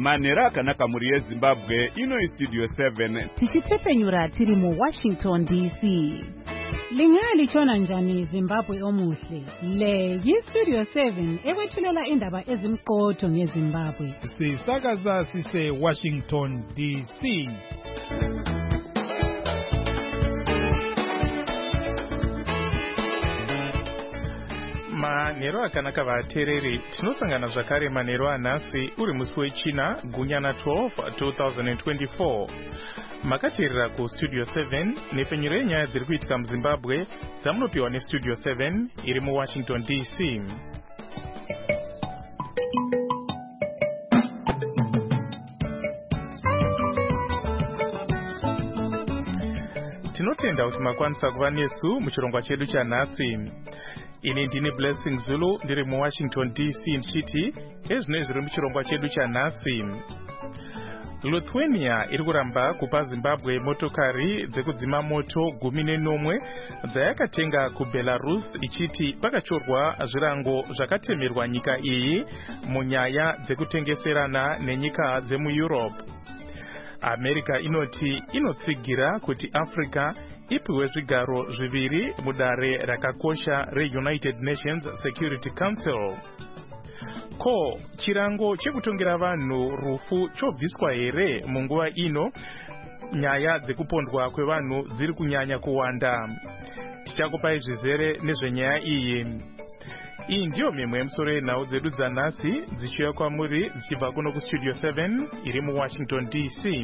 Manhero akanaka muri yeZimbabwe, ino iStudio 7. Tichitsepenyura tiri muWashington DC. Lingalichona njani Zimbabwe omuhle? Le yiStudio 7 ekwethulela indaba ezimqotho ngeZimbabwe. Sisakaza sise Washington DC. Manhero akanaka vateereri, tinosangana zvakare manhero anhasi uri musi wechina gunyana 12 2024. Makateerera kuStudio 7 nepfenyuro yenyaya dziri kuitika muZimbabwe dzamunopiwa neStudio 7 iri muWashington DC. Tinotenda kuti makwanisa kuva nesu muchirongwa chedu chanhasi. Ini ndini Blessing Zulu ndiri muWashington DC ndichiti ezvino zviri muchirongwa chedu chanhasi. Lithuania iri kuramba kupa Zimbabwe motokari dzekudzima moto 14 dzayakatenga kuBelarus ichiti pakachorwa zvirango zvakatemerwa nyika iyi munyaya dzekutengeserana nenyika dzemuEurope. America inoti inotsigira kuti Africa ipiwe zvigaro zviviri mudare rakakosha reUnited Nations Security Council. Ko chirango chekutongera vanhu rufu chobviswa here munguva ino nyaya dzekupondwa kwevanhu dziri kunyanya kuwanda? Tichakupai zvizere nezvenyaya iyi. Iyi ndiyo mimwe yemusoro yenhau dzedu dzanhasi dzichiuya kwamuri dzichibva kuno kuStudio 7 iri muWashington DC.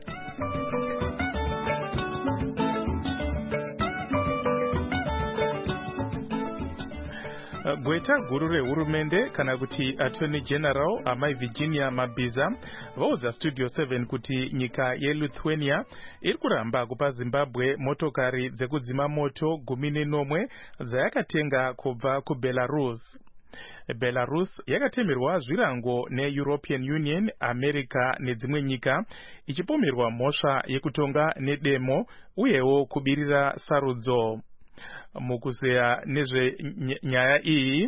Gweta guru rehurumende kana kuti Attorney General Amai Virginia Mabhiza vaudza Studio 7 kuti nyika yeLithuania iri kuramba kupa Zimbabwe motokari dzekudzima moto 14 dzayakatenga kubva kuBelarus. Belarus yakatemerwa zvirango neEuropean Union, America nedzimwe nyika ichipomerwa mhosva yekutonga nedemo uyewo kubirira sarudzo. Mukuzeya nezvenyaya iyi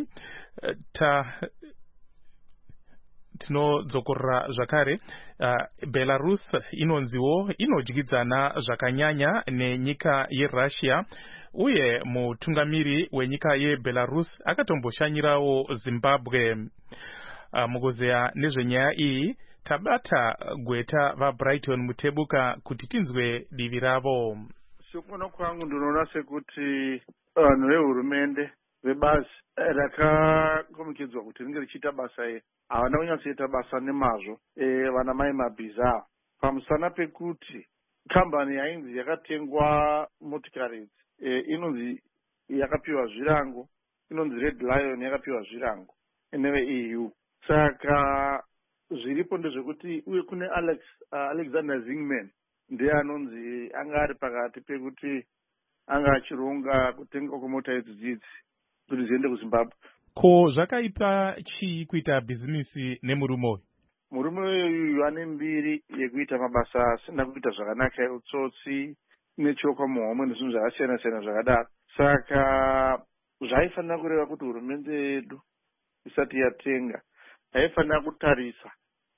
tinodzokorera zvakare. Belarus inonziwo inodyidzana zvakanyanya nenyika yeRussia uye mutungamiri wenyika yeBelarus akatomboshanyirawo Zimbabwe. Mukuzeya nezvenyaya iyi tabata Gweta vaBrighton Mutebuka kuti tinzwe divi ravo. Sekuona kwangu ndinoona sekuti vanhu vehurumende vebazi rakakomikidzwa kuti ringe richiita basa iri havana kunyatsoita basa nemazvo. Vana mai Mabhiza pamusana pekuti kambani yainzi yakatengwa motikari inonzi yakapiwa zvirango, inonzi Red Lion yakapiwa zvirango neveEU. Saka zviripo ndezvekuti uye kune Alexander Zingman ndiye anonzi anga ari pakati pekuti anga achironga kutenga kwemota idzi kuti ziende kuZimbabwe. Ko zvakaipa chii kuita bhizinisi nemurume uyu? Murume uyu ane mbiri yekuita mabasa asina kuita zvakanaka eutsotsi nechoka muhomwe nezvinhu zvakasiyana siyana zvakadaro. Saka zvaifanira kureva kuti hurumende yedu isati yatenga haifanira kutarisa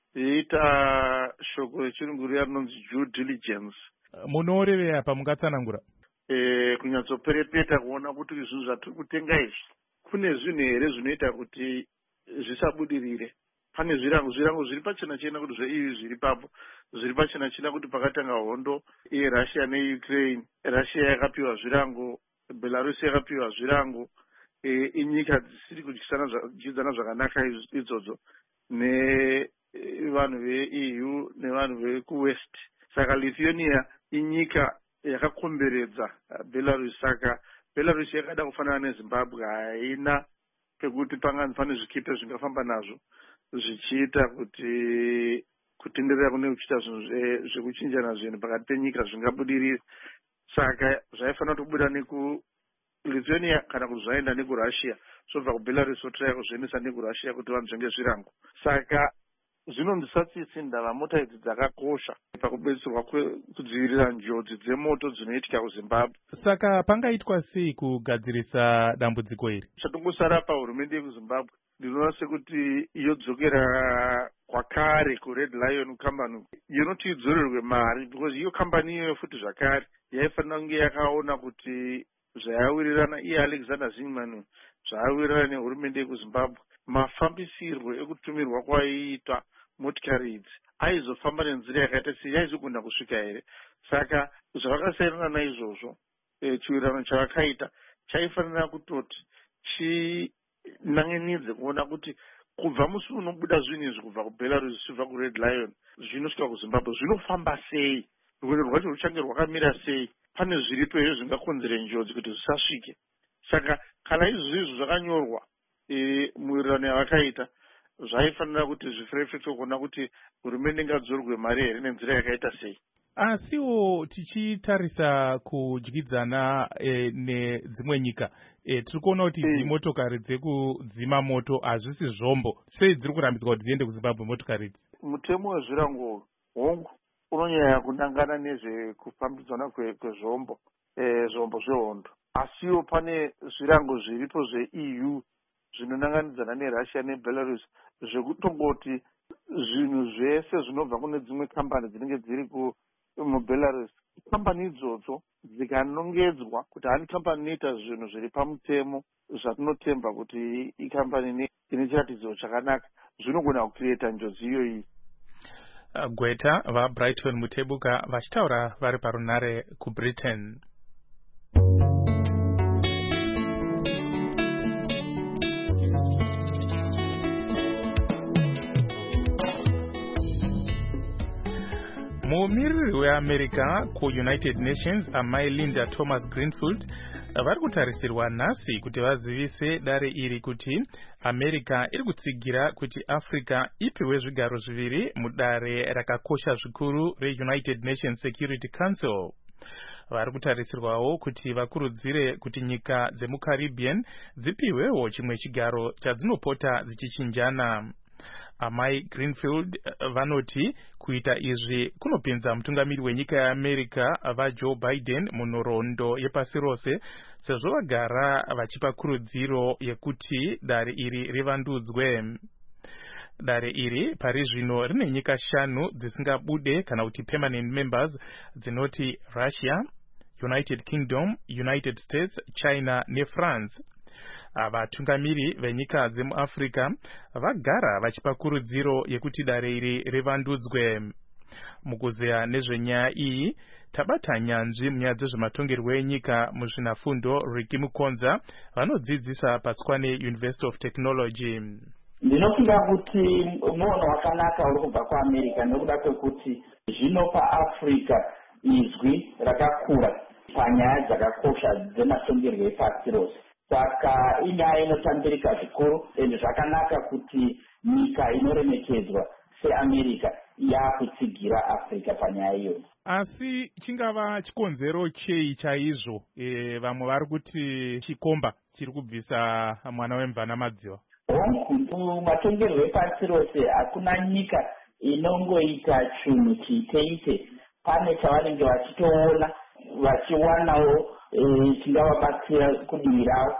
yeita shoko rechirungu riya rinonzi due diligence. Munorevera pamungatsanangura? Kunyatsoperepeta kuona kuti zvinhu zvatiri kutenga izvi kune zvinhu here zvinoita kuti zvisabudirire. Pane zvirango zviri pachena chena kuti zveEU zviri papo, zviri pachena chena kuti pakatanga hondo yeRussia neUkraine, Russia yakapiwa zvirango, Belarus yakapiwa zvirango. Inyika dzisiri kudyidzana zvakanaka idzodzo nevanhu veEU nevanhu vekuWest. Saka Lithuania inyika yakakomberedza Belarus. Saka Belarus yakada kufanana neZimbabwe, haina pekuti pane zvikipe zvingafamba nazvo zvichiita kuti kutenderera kune kuchiita zvinhu zvekuchinjana zvinhu pakati penyika zvingabudirire. Saka zvaifanira kubuda nekuLithuania kana kuti zvaenda nekuRussia, zobva kuBelarus otraya kuzviendesa nekuRussia kuti vanhu zvenge zvirango. Saka zvinondisatsisi ndava mota idzi dzakakosha pakubetserwa kudzivirira njodzi dzemoto dzinoitika kuZimbabwe. Saka pangaitwa sei kugadzirisa dambudziko iri? Chatongosara pahurumende yekuZimbabwe ndinoona sekuti yodzokera kwakare kuRed Lion Company yonoti idzorerwe mari, because iyo kambani iyoyo futi zvakare yaifanira kunge yakaona kuti zvaiwirirana iye Alexander Zimmerman zvaiwirirana nehurumende yekuZimbabwe, mafambisirwo ekutumirwa kwaiitwa motikari idzi aizofamba nenzira yakaita sei, yaizogona kusvika here? Saka zvavakasiyana naizvozvo chiwirirano chavakaita chaifanira kutoti chinan'enidze kuona kuti kubva musi unobuda zvinhu izvi kubva kuBelarus zvichibva kuRed Lion zvinosvika kuZimbabwe zvinofamba sei, rwendo rwacho ruchange rwakamira sei, pane zviripo izvo zvingakonzere njodzi kuti zvisasvike. Saka kana izvozvo zvakanyorwa muwirirano yavakaita zvaifanira kuti zviferefekwe kuona kuti hurumende ingadzorwe mari here nenzira yakaita sei. Asiwo tichitarisa kudyidzana nedzimwe nyika, tiri kuona kuti dzimotokari dzekudzima moto hazvisi zvombo. Sei dziri kurambidzwa kuti dziende kuZimbabwe motokari idzi? Mutemo wezvirango hongu unonyanya kunangana nezvekufambidzana kwezvombo, zvombo zvehondo. Asiwo pane zvirango zviripo zveEU zvinonanganidzana neRussia neBelarus zvekutongoti zvinhu zvese zvinobva kune dzimwe kambani dzinenge dziri muBelarus, kambani idzodzo dzikanongedzwa kuti hani kambani inoita zvinhu zviri pamutemo zvatinotemba kuti ikambani ine chiratidzo chakanaka, zvinogona kucreata njodzi iyoyi. Gweta vaBrighton Mutebuka vachitaura vari parunare kuBritain. Mumiriri weAmerica kuUnited Nations amai Linda Thomas Greenfield vari kutarisirwa nhasi kuti vazivise dare iri kuti America iri kutsigira kuti Africa ipiwe zvigaro zviviri mudare rakakosha zvikuru reUnited Nations Security Council. Vari kutarisirwawo kuti vakurudzire kuti nyika dzemuCaribbean dzipiwewo chimwe chigaro chadzinopota dzichichinjana. Amai Greenfield vanoti kuita izvi kunopinza mutungamiri wenyika yeAmerica vaJoe Biden munhoroondo yepasi rose, sezvo vagara vachipa kurudziro yekuti dare iri rivandudzwe. Dare iri pari zvino rine nyika 5 dzisingabude kana kuti permanent members dzinoti Russia, United Kingdom, United States, China neFrance. Vatungamiri venyika dzemuAfrica vagara vachipa kurudziro yekuti dare iri rivandudzwe. Mukuzeya nezvenyaya iyi tabata nyanzvi munyaya dzezvematongerwo enyika muzvinafundo Ricky Mukonza vanodzidzisa paTswane University of Technology. Ndinofunga kuti muono wakanaka uri kubva kuAmerica nekuda kwekuti zvino paAfrica izwi rakakura panyaya dzakakosha dzematongerwo epasi rose. Saka inyaya inotambirika zvikuru ende zvakanaka kuti nyika inoremekedzwa seAmerica yakutsigira Africa panyaya iyoyi. Asi chingava chikonzero chei chaizvo vamwe vari kuti chikomba chiri kubvisa mwana wemvana madziva? Matongerwo epasi rose hakuna nyika inongoita chinhu chiiteite. Pane chavanenge vachitoona vachiwanawo chingavabatsira kudivi ravo.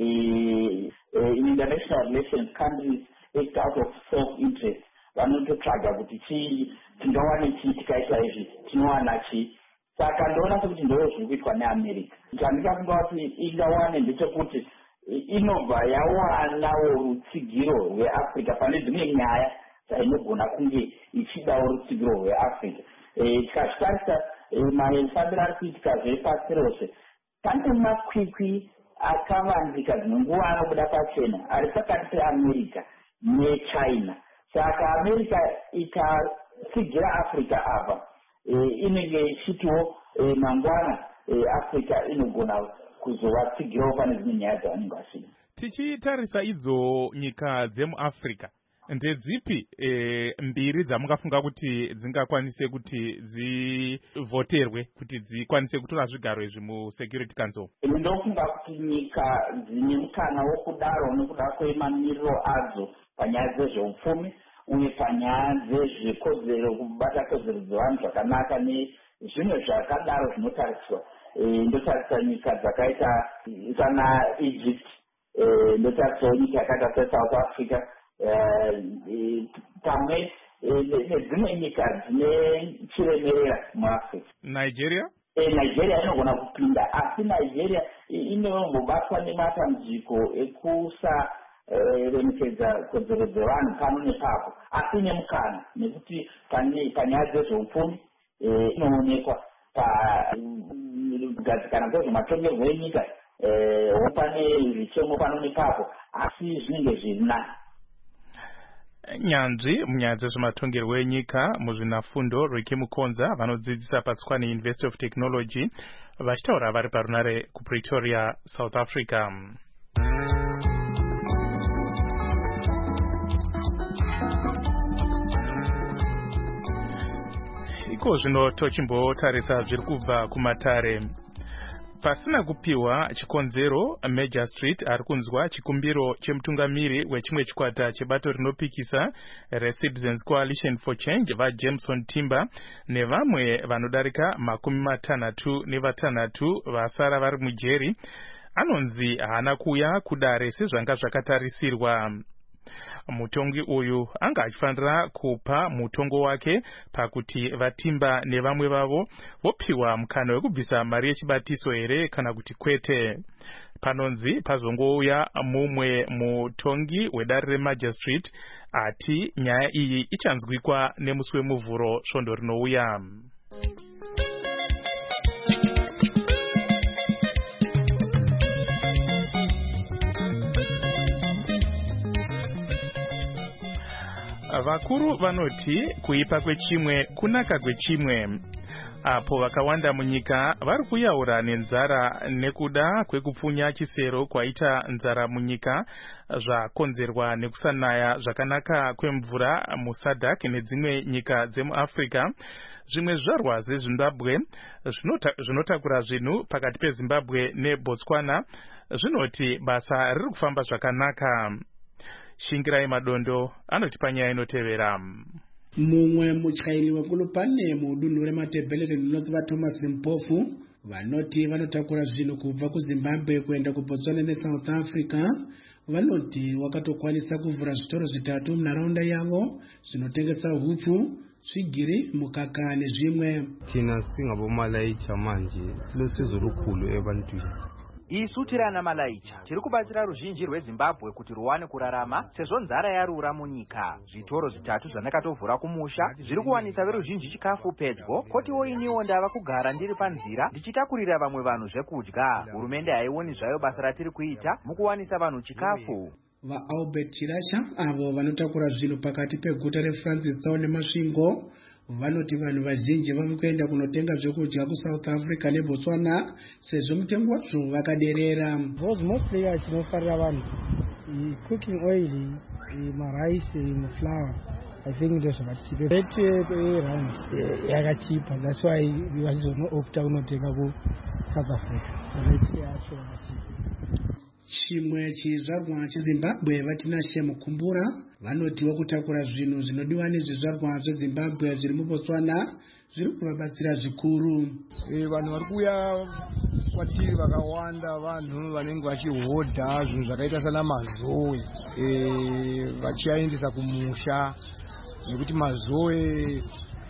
In international relations, countries act out of self-interest. Vanototsvaga kuti chii tingawane chii tikaita izvi tinowana chii. Saka ndoona sekuti ndo zviri kuitwa neAmerica. Chandikafunga kuti ingawane ndechekuti inobva yawanawo rutsigiro rweAfrica pane dzimwe nyaya dzainogona kunge ichidawo rutsigiro rweAfrica. Tikazvitarisa mafambiro ari kuitika zvepasi rose, pane makwikwi akavanzika dzimwe nguva anobuda pachena ari pakati peAmerica neChina. Saka America ikatsigira Africa apa inenge ichitiwo mangwana Africa inogona kuzovatsigirawo pane dzimwe nyaya dzavanenge vasina. Tichitarisa idzo nyika dzemuAfrica, ndedzipi mbiri dzamungafunga kuti dzingakwanise kuti dzivhoterwe kuti dzikwanise kutora zvigaro izvi muSecurity Council? Ndofunga kuti nyika dzine mukana wokudaro nekuda kwemamiriro adzo panyaya dzezveupfumi uye panyaya dzezvekodzero kubata kodzero dzevanhu zvakanaka nezvimwe zvakadaro zvinotariswa. Ndotarisa nyika dzakaita sana Egypt, ndotarisa nyika yakaita seSouth Africa, pamwe nedzimwe nyika dzine chiremerera muAfrica. Nigeria inogona kupinda, asi Nigeria inombobatwa nematambudziko ekusaremekedza kodzero dzevanhu pano nepapo, asi nemukana nekuti panyaya dzezveupfumi inoonekwa kugadzikana kwezvematongerwo enyika pane zvichemo pano nepapo, asi zvinenge zviri nani. Nyanzvi munyaya dzezvematongerwo enyika muzvinafundo Ricky Mukonza vanodzidzisa paTswane University of Technology vachitaura vari parunare kuPretoria, South Africa. Iko zvino tochimbotarisa zviri kubva kumatare. Pasina kupiwa chikonzero, Major Street ari kunzwa chikumbiro chemutungamiri wechimwe chikwata chebato rinopikisa reCitizens Coalition for Change vaJameson Timber nevamwe vanodarika 66 vasara vari mujeri, anonzi haana kuuya kudare sezvanga zvakatarisirwa. Mutongi uyu anga achifanira kupa mutongo wake pakuti vaTimber nevamwe vavo vopiwa mukana wekubvisa mari yechibatiso here kana kuti kwete. Panonzi pazongouya mumwe mutongi wedare reMajor Street ati nyaya iyi ichanzwikwa nemusi wemuvhuro svondo rinouya. Vakuru vanoti kuipa kwechimwe kunaka kwechimwe. Apo vakawanda munyika vari kuyaura nenzara nekuda kwekupfunya chisero kwaita nzara munyika zvakonzerwa nekusanaya zvakanaka kwemvura muSADC nedzimwe nyika dzemuAfrica. Zvimwe zvarwa zveZimbabwe zvinotakura zvinhu pakati peZimbabwe neBotswana zvinoti basa riri kufamba zvakanaka. Shingirai Madondo anoti panyaya inotevera. Mumwe mutyairi wekulu pane mudunhu reMatebelete rinoti vaThomas Mpofu vanoti vanotakura zvinhu kubva kuZimbabwe kuenda kuBotswana neSouth Africa. Vanoti wakatokwanisa kuvhura zvitoro 3 munharaunda yavo zvinotengesa hupfu, swigiri, mukaka nezvimwe. Tina singabomalayicha manje silosizo lukhulu ebantwini. Isu tirana malaicha tiri kubatsira ruzhinji rweZimbabwe kuti ruwane kurarama sezvo nzara yarura munyika. Zvitoro 3 zvandakatovhura kumusha zviri kuwanisa veruzhinji chikafu pedyo, kotiwo iniwo ndava kugara ndiri panzira ndichitakurira vamwe vanhu zvekudya. Hurumende haioni zvayo basa ratiri kuita mukuwanisa vanhu chikafu. VaAlbert Chirasha avo vanotakura zvinhu pakati peguta reFrancistown neMasvingo vanoti vanhu vazhinji vave kuenda kunotenga zvekudya kuSouth Africa neBotswana sezvo mutengo wazvo vakaderera. Mostly chinofarira vanhu cooking oil, marice, flour. I think it was about cheap. Rate rand yakachipa. That's why we vachizonoopta kunotenga kuSouth Africa. Rate yacho yakachipa. Chimwe chizvarwa cheZimbabwe vatinashe Mukumbura vanotiwa kutakura zvinhu zvinodiwa nezvizvarwa zveZimbabwe zviri muBotswana zviri kuvabatsira zvikuru. Vanhu vari kuuya kwatiri vakawanda, vanhu vanenge vachihodha zvinhu zvakaita sana mazoe vachiaendesa kumusha nekuti mazoe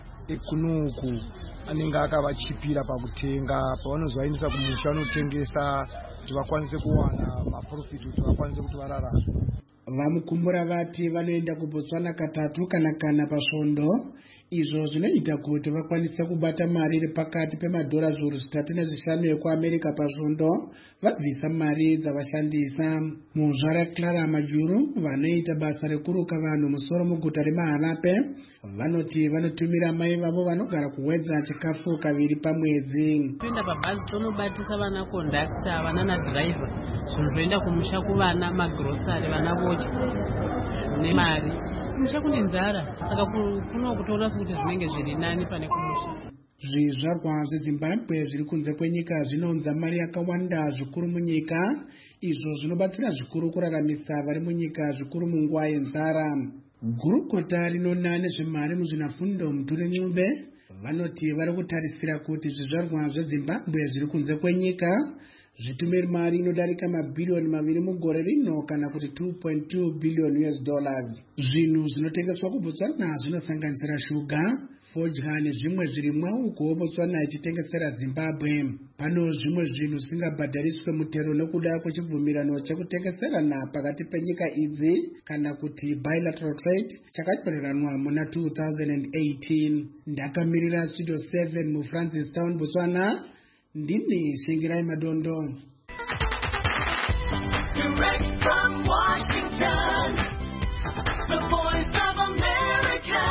ekunuku anenge akavachipira pakutenga. Pavanozoaendesa kumusha vanotengesa kuti vakwanise kuwana maprofit kuti vakwanise kuti vararame. Vamukumbura vati vanoenda kuBotswana katatu kana pasvondo, izvo zvinoita kuti vakwanise kubata mari iri pakati pemadhora zviuru 3.5 ekuAmerica pasvondo vabvisa mari dzavashandisa. Muzvara Clara Majuru vanoita basa rekuruka vanhu musoro muguta reMahalape vanoti vanotumira mai vavo vanogara kuwedza chikafu 2 pamwedzi. Toenda pabhazi tonobatisa vana kondakta, vana nadhiraivha, zvinhu zvoenda kumusha kuvana, magrosari, vana vocha nemari. Kumusha kune nzara, saka kuno kutoona kuti zvinenge zviri nani pane kumusha. Zvizvarwa zveZimbabwe zviri kunze kwenyika zvinonza mari yakawanda zvikuru munyika, izvo zvinobatsira zvikuru kuraramisa vari munyika zvikuru munguva yenzara. gurukota rinona nezvemari muzvinafundo mutore nyumbe vanoti vari kutarisira kuti zvizvarwa zvezimbabwe zviri kunze kwenyika zvitume mari inodarika mabhirioni 2 mugore rino kana kuti $2.2 billion. Zvinhu zvinotengeswa kuBotswana zvinosanganisira shuga, fodya nezvimwe zvirimwa uko Botswana ichitengesera Zimbabwe. Pano zvimwe zvinhu zvisingabhadhariswe mutero nekuda kwechibvumirano chekutengeserana pakati penyika idzi kana kuti bilateral trade chakatonheranwa muna 2018. Ndakamirira Studio 7 muFrancis Town, Botswana. Ndini Shingirai Madondo. Direct from Washington, the voice of America,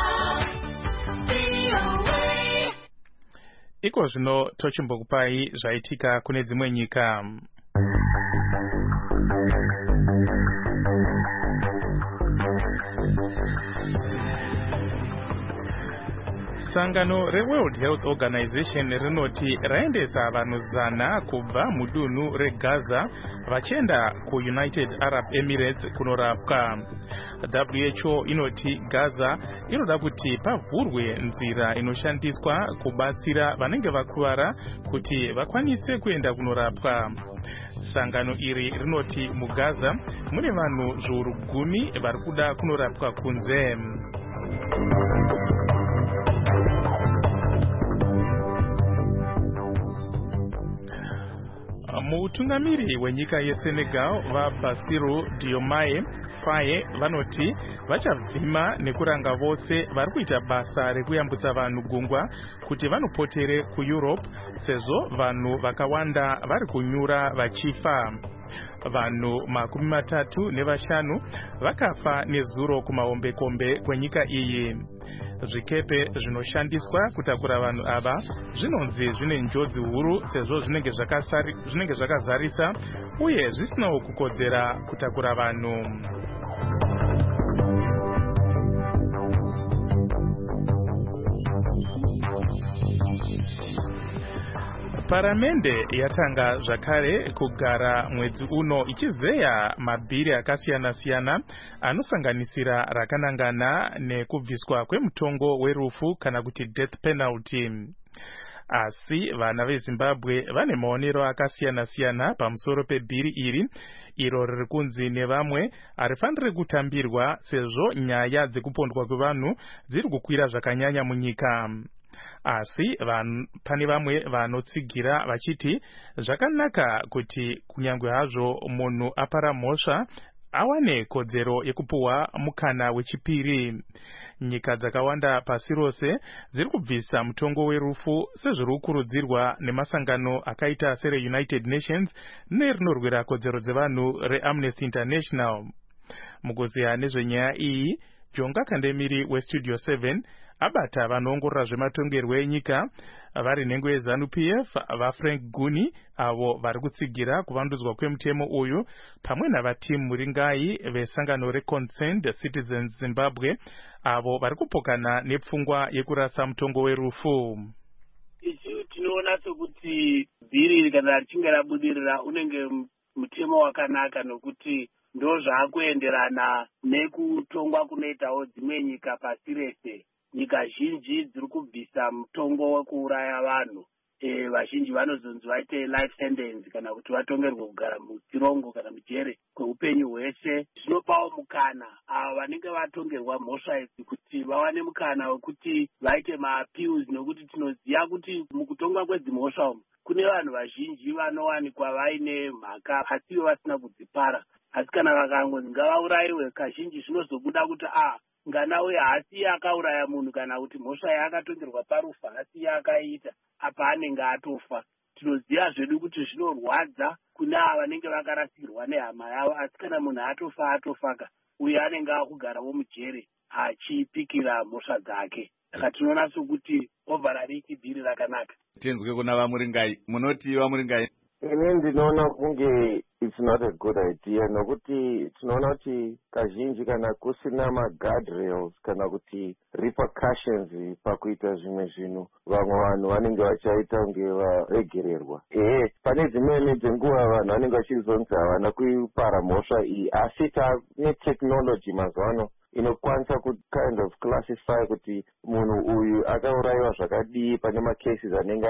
VOA. Iko zvino tochimbokupai zvaitika kune dzimwe nyika. Sangano reWorld Health Organization rinoti raendesa vanhu 100 kubva mudunhu reGaza vachienda kuUnited Arab Emirates kunorapwa. WHO inoti Gaza inoda kuti pavhurwe nzira inoshandiswa kubatsira vanenge vakuvara kuti vakwanise kuenda kunorapwa. Sangano iri rinoti muGaza mune vanhu zviuru 10 vari kuda kunorapwa kunze. Mutungamiri wenyika yeSenegal vaBassirou Diomaye Faye vanoti vachavhima nekuranga vose vari kuita basa rekuyambutsa vanhu gungwa kuti vanopotere kuEurope sezvo vanhu vakawanda vari kunyura vachifa. Vanhu 35 vakafa nezuro kumahombekombe kwenyika iyi. Zvikepe zvinoshandiswa kutakura vanhu ava zvinonzi zvine njodzi huru sezvo zvinenge zvakazarisa uye zvisinawo kukodzera kutakura vanhu. Paramende yatanga zvakare kugara mwedzi uno ichizeya mabhiri akasiyana-siyana anosanganisira rakanangana nekubviswa kwemutongo werufu kana kuti death penalty. Asi vana veZimbabwe vane maonero akasiyana-siyana pamusoro pebhiri iri, iro riri kunzi nevamwe harifaniri kutambirwa sezvo nyaya dzekupondwa kwevanhu dziri kukwira zvakanyanya munyika. Asi pane vamwe vanotsigira vachiti zvakanaka kuti kunyangwe hazvo munhu apara mhosva awane kodzero yekupuwa mukana wechipiri. Nyika dzakawanda pasi rose dziri kubvisa mutongo werufu sezviri kukurudzirwa nemasangano akaita sereUnited Nations nerinorwira kodzero dzevanhu reAmnesty International. Mukuziya nezvenyaya iyi, Jonga Kandemiri weStudio 7 abata vanoongorora zvematongerwo enyika vari nhengo yeZANU-PF vaFrank Guni avo vari kutsigira kuvandudzwa kwemutemo uyu pamwe navaTim Muringai vesangano reConcerned Citizens Zimbabwe avo vari kupokana nepfungwa yekurasa mutongo werufu. Ichi tinoona sokuti bhiri kana richinge rabudirira unenge mutemo wakanaka nokuti ndo zvaakuenderana nekutongwa kunoitawo dzimwe nyika pasi rese. Nyika zhinji dziri kubvisa mutongo wekuuraya vanhu. Vazhinji vanozonzi vaite life sentence kana kuti vatongerwe kugara muchirongo kana mujere kweupenyu hwese. Zvinopawo mukana avo vanenge vatongerwa mhosva idzi kuti vawane mukana wekuti vaite maappeals nokuti tinoziva kuti mukutongwa kwedzimhosva umu kune vanhu vazhinji vanowanikwa vaine mhaka asiwo vasina kudzipara. Asi kana vakangonzi ngavaurayiwe kazhinji zvinozobuda kuti ngana uye hasi akauraya munhu kana kuti mhosva yaakatongerwa parufu hasi yaakaita apa anenge atofa. Tinoziva zvedu kuti zvinorwadza kuna ava vanenge vakarasirwa nehama yavo, asi kana munhu atofaka uye anenge akugarawo mujere achipikira mhosva dzake. Saka tinoona sokuti overariki bhiri rakanaka. Tenzwe kuna vaMuringai, munoti vaMuringai? Ini ndinoona kunge it's not a good idea nokuti tinoona kuti kazhinji kana kusina maguardrails kana kuti repercussions pakuita zvimwe zvinhu vamwe vanhu vanenge vachaita kunge varegererwa. Pane dzimweni dzenguva vanhu vanenge vachizonzi havana kupara mhosva iyi, asi tane technology mazuva ano inokwanisa kind of classify kuti munhu uyu akaurayiwa zvakadii pane macases anenge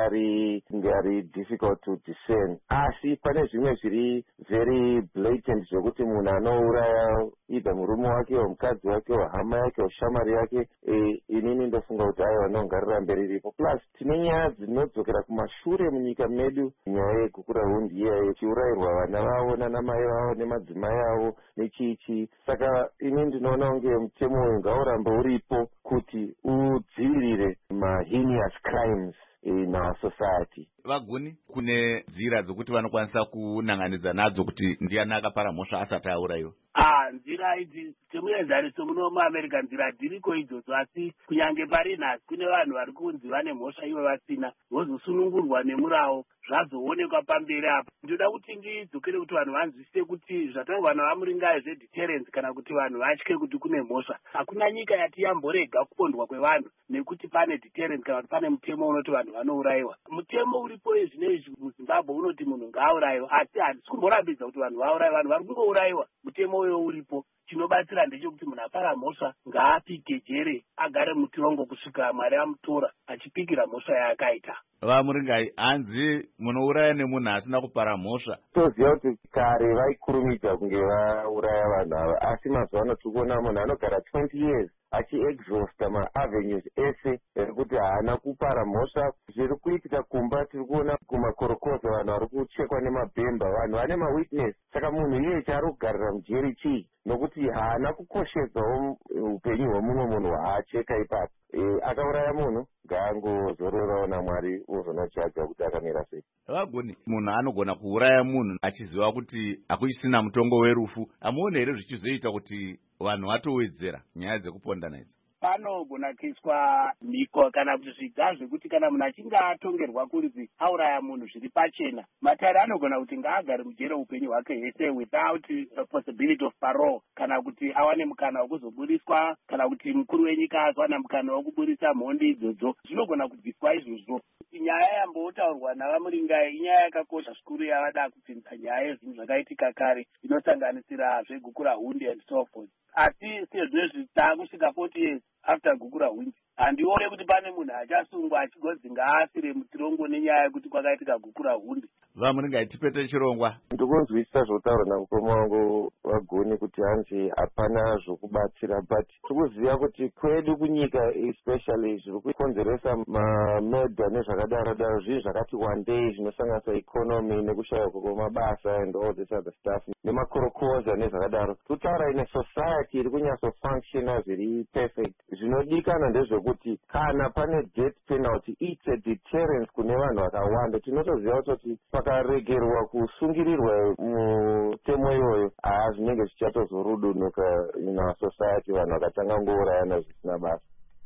ari difficult to discern. Asi pane zvimwe zviri very blatant zvekuti munhu anouraya either murume wake or mukadzi wake or hama yake or shamari yake, inini ndofunga kuti aiwa nongarira mberi ripo. Plus tine nyaya dzinodzokera kumashure munyika medu, nyaya yegukura hundi iyayo ichiurayirwa vana vavo nanamai vavo nemadzimai avo nechichi. Saka inini ndinoona kunge mutemo uyu ngaurambe uripo kuti udzivirire ma-heinous crimes in our society. Vaguni, kune nzira dzokuti vanokwanisa kunanganidza nadzo kuti ndiani akapara mhosva asati aurayiwa? Nzira idzi dzemuenzaniso muno muAmerica nzira dziriko idzodzo, asi kunyange pari nhasi kune vanhu vari kunzi vane mhosva ivo vasina, vozosunungurwa nemurawo zvazoonekwa pamberi apa. Ndoda kuti ndidzokere kuti vanhu vanzwisise kuti zvataurwa navamuringai zvedeterrence kana kuti vanhu vatye kuti kune mhosva. Hakuna nyika yati yamborega kupondwa kwevanhu nekuti pane deterrence kana kuti pane mutemo unoti vanhu vanourayiwa. Mutemo uripo zvinezvi muZimbabwe unoti munhu ngaaurayiwa, asi handisi kumborambidza kuti vanhu vaurayiwa, vanhu vari kungourayiwa. Mutemo uyo uripo. Chinobatsira ndechekuti munhu apara mhosva ngaapike jere, agare mutirongo kusvika Mwari amutora achipikira mhosva yaakaita. Vamuringai, hanzi munouraya nemunhu asina kupara mhosva. Toziva kuti kare vaikurumidza kunge vauraya vanhu ava, asi mazuva ano tikuona munhu anogara 20 years achiexhausta maavenues ese ekuti haana kupara mhosva. Zviri kuitika kumba tiri kuona kumakorokoza vanhu vari kuchekwa nemabhemba, vanhu vane mawitness. Saka munhu iye chaari kugarira mujeri chii? Nokuti haana kukoshedzawo upenyu hwemumwe munhu waacheka ipapo. Akauraya munhu ngaangozororawo naMwari uzonochaja kuti akamira sei. Vaguni, munhu anogona kuuraya munhu achiziva kuti hakuchisina mutongo werufu. Amuone here zvichizoita kuti vanhu vatowedzera nyaya dzekupondana idzi? Panogona kuiswa mhiko kana kuti zviga zvekuti kana munhu achinge atongerwa kunzi auraya munhu zviri pachena, matare anogona kuti ngaagare mujere upenyu hwake hwese without a possibility of parole, kana kuti awane mukana wekuzoburiswa, kana kuti mukuru wenyika azowana mukana wekuburisa mhondi idzodzo. Zvinogona kubviswa izvozvo. Nyaya yambotaurwa navamuringai inyaya yakakosha zvikuru yavada kupinza nyaya yezvinhu zvakaitika kare inosanganisira zvegukura hundi and so forth. Asi sezvezvi taakusvika 40 years after gukura hundi, handione kuti pane munhu achasungwa achigonzi ngaasire mutirongo nenyaya yekuti kwakaitika gukura hundi. Vamuringai, tipete chirongwa. Ndikunzwisisa zvotaura namukoma wangu Vaguni kuti hanzi hapana zvokubatsira, but tikuziva kuti kwedu kunyika especially zviri kukonzeresa mamedha nezvakadaro zvinhu zvakati wandei zvinosanganisa economy nekushayikwa kwemabasa and all this other stuff nemakorokoza nezvakadaro. Kutaura ine society iri kunyatsofunctiona zviri perfect. Zvinodikana ndezvekuti kana pane death penalty, it's a deterrence kune vanhu vakawanda. Tinotoziva kuti pakaregerwa kusungirirwa mutemo iyoyo, zvinenge zvichatozorudunuka in our society, vanhu vakatanga ngourayana zvisina basa.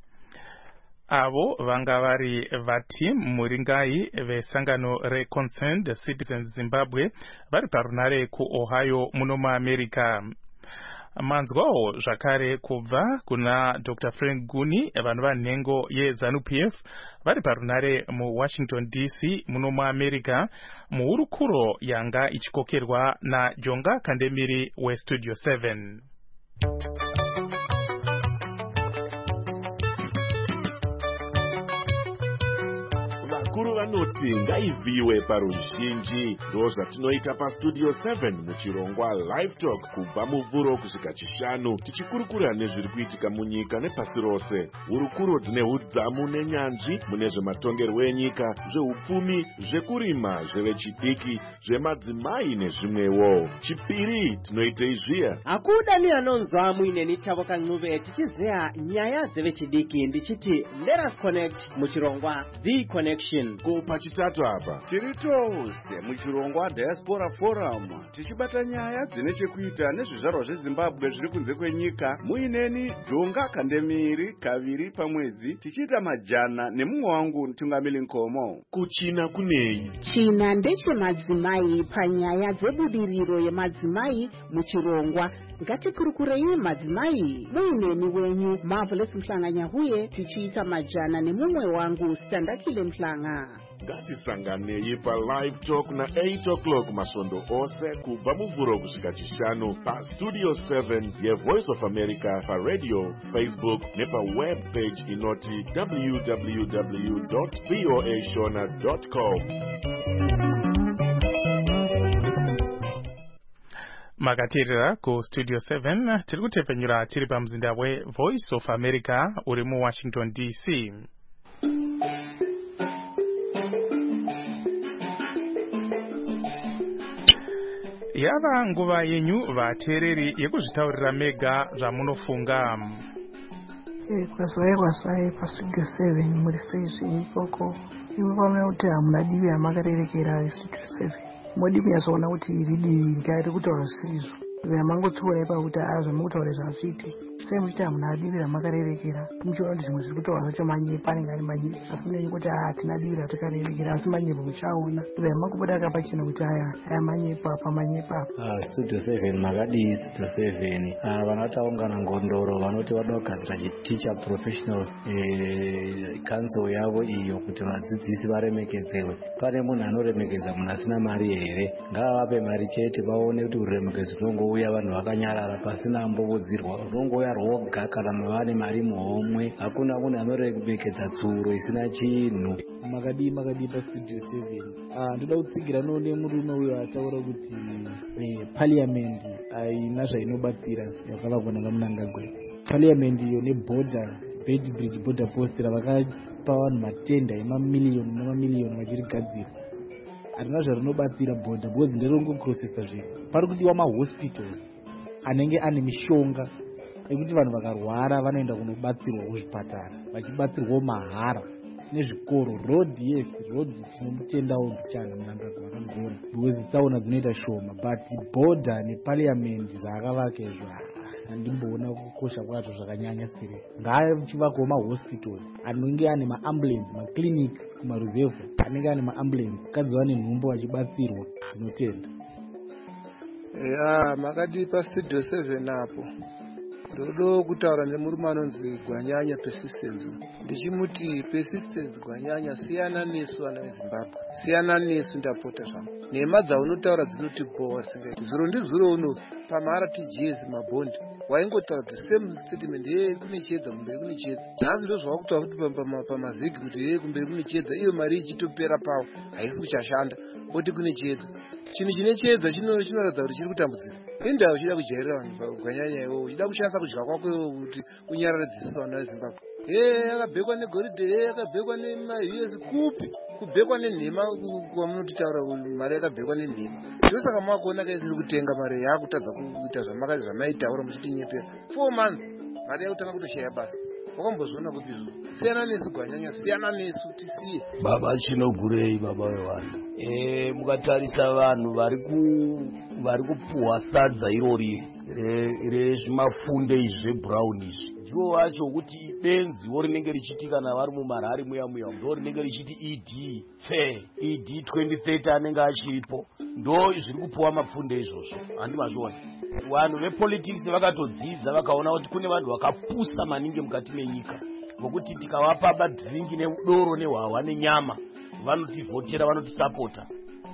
Avo vanga vari vatim muringai vesangano reConcerned Citizens Zimbabwe vari parunare kuOhio muno muAmerica. Manzwawo zvakare kubva kuna Dr. Frank Guni, vanhu vanhengo yeZANU-PF vari parunare muWashington DC muno muAmerica, muhurukuro yanga ichikokerwa naJonga Kandemiri weStudio 7. Vakuru vanoti ngaivhiwe paruzhinji. Ndo zvatinoita paStudio 7 muchirongwa Live Talk kubva muvhuro kusvika chishanu, tichikurukura nezviri kuitika munyika nepasi rose. Hurukuro dzine udzamu nenyanzvi mune zvematongerwo enyika, zveupfumi, zvekurima, zvevechidiki, zvemadzimai nezvimwewo. Chipiri tinoitei zviya. Hakuda ni anonzwa muine nitavo kan'uve tichizeya nyaya dzevechidiki, ndichiti let us connect muchirongwa The Connection. Ko pachitatu apa tiri tose muchirongwa Diaspora Forum tichibata nyaya dzine chekuita nezvizvarwa zveZimbabwe zviri kunze kwenyika, muineni Jonga Kandemiri kaviri pamwedzi, tichiita majana nemumwe wangu Tungamili Nkomo. Kuchina kunei? China ndechemadzimai, panyaya dzebudiriro yemadzimai muchirongwa. Ngatikurukurei madzimai, muineni wenyu Marvelous Mhlanga Nyahuye, tichiita majana nemumwe wangu Standakile Mhlanga. ngatisanganei palive talk na8 o'clock masvondo ose kubva muvhuro kusvika chishanu pastudio 7 yevoice of america paradio, Facebook nepaweb page inoti www.voashona.com. makateerera kustudio 7 tiri kutepfenyura tiri pamuzinda wevoice of america uri muwashington dc. yava nguva yenyu vateereri yekuzvitaurira mega zvamunofunga. kwaswai pastudio 7 muri sei ikoko iwe pamwe kuti hamuna divi ramakarerekera studio 7 modivi yazoona kuti iri divi rikari kutaura zvisizvo ramangotsuurai pakuti zvamukutaura zvazviti sei muchiti hamuna divi ramakarerekera muchiona kuti zvimwe zviri kutaura zvacho manyepo anenge ari manyepo asi munyanyi kuti hatina divi ratakarerekera asi manyepo muchaona ramangobuda akapachena kuti aya manyepo apa manyepo apa. Studio 7 makadii studio 7 vanataungana ngondoro vanoti vada kugadzira chiticha professional council yavo iyo kuti vadzidzisi varemekedzewe. Pane munhu anoremekedza munhu asina mari here? Ngavape mari chete vaone kuti uremekedzo unongouya vanhu vakanyarara pasina mbovudzirwa, unongouya rwoga kana mavane mari muhomwe. Hakuna munhu anoremekedza tsuro isina chinhu. makadii pastudio 7 ndoda kutsigira noone murume uyo ataura kuti parliament aina zvainobatsira yakavakwa naMnangagwa. Parliament iyo nebhodha Bedbridge border post ravakapa vanhu matenda emamiliyoni nemamiliyoni vachirigadzira harina zvarinobatsira bhodha because nderongokurosesa zvinhu. Pari kudiwa mahospital anenge ane mishonga ekuti vanhu vakarwara vanoenda kunobatsirwa kuzvipatara vachibatsirwawo mahara nezvikoro. Road yes, road tinomutendawo mbichana Mnangagwa akagona because tsaona dzinoita shoma, but bhodha neparliament zvaakavaka izvo handimboona kukosha kwazvo zvakanyanya stere. Ngaachivakawo mahospital anenge ane maambulance, maclinics kumaruzevha anenge ane maambulance kadziva nenhumbo vachibatsirwa dzinotenda. makadii pastudio 7 apo ndodo kutaura nemurume anonzi Gwanyanya Persistence. Ndichimuti Persistence Gwanyanya, siyana nesu vana veZimbabwe, siyana nesu ndapota zvangu. Nhema dzaunotaura dzinoti bowa singaiti. Zuro ndizuro uno pamahara tijezi mabhondi waingotaura the same statement, kune chiedza kumberi kune chiedza. Nhasi ndo zvavakutaura kuti pamazigi kuti kumberi kune chiedza, iyo mari ichitopera pawo haisi kuchashanda oti kune chiedza. Chinhu chine chiedza chinoratidza kuti chiri kutambudzira. Indau chida kujairira vanhu Gwanyanya iwowo, uchida kushandisa kudya kwako iwo kuti unyarare dziso vana veZimbabwe. Akabhekwa negoridhe, akabhekwa nemaUS kupi, kubhekwa nenhema kwamunotitaura mari yakabhekwa nenhema. Ndosaka mwakuona kaisiri kutenga mari yaakutadza kuita zvamaitaura muchitinyepera 4 months mari yakutanga kutoshaya basa. Wakambozviona kupi izvo? Siyana nesu Gwanyanya, siyana nesu tisiye. Baba chinogurei baba wevanhu. Mukatarisa vanhu vari kupuhwa sadza irori rezvimafunde izvi zvebrown izvi, ndivo vacho kuti benziwo rinenge richiti kana vari mumarari muya ndo rinenge richiti ED 2030 anenge achiripo, ndo zviri kupuhwa mafunde izvozvo. Handimazviona vanhu vepolitics vakatodzidza vakaona kuti kune vanhu vakapusa maningi mukati menyika, ngokuti tikavapa madhiringi nedoro nehwahwa nenyama vanotivhotera, vanotisapota.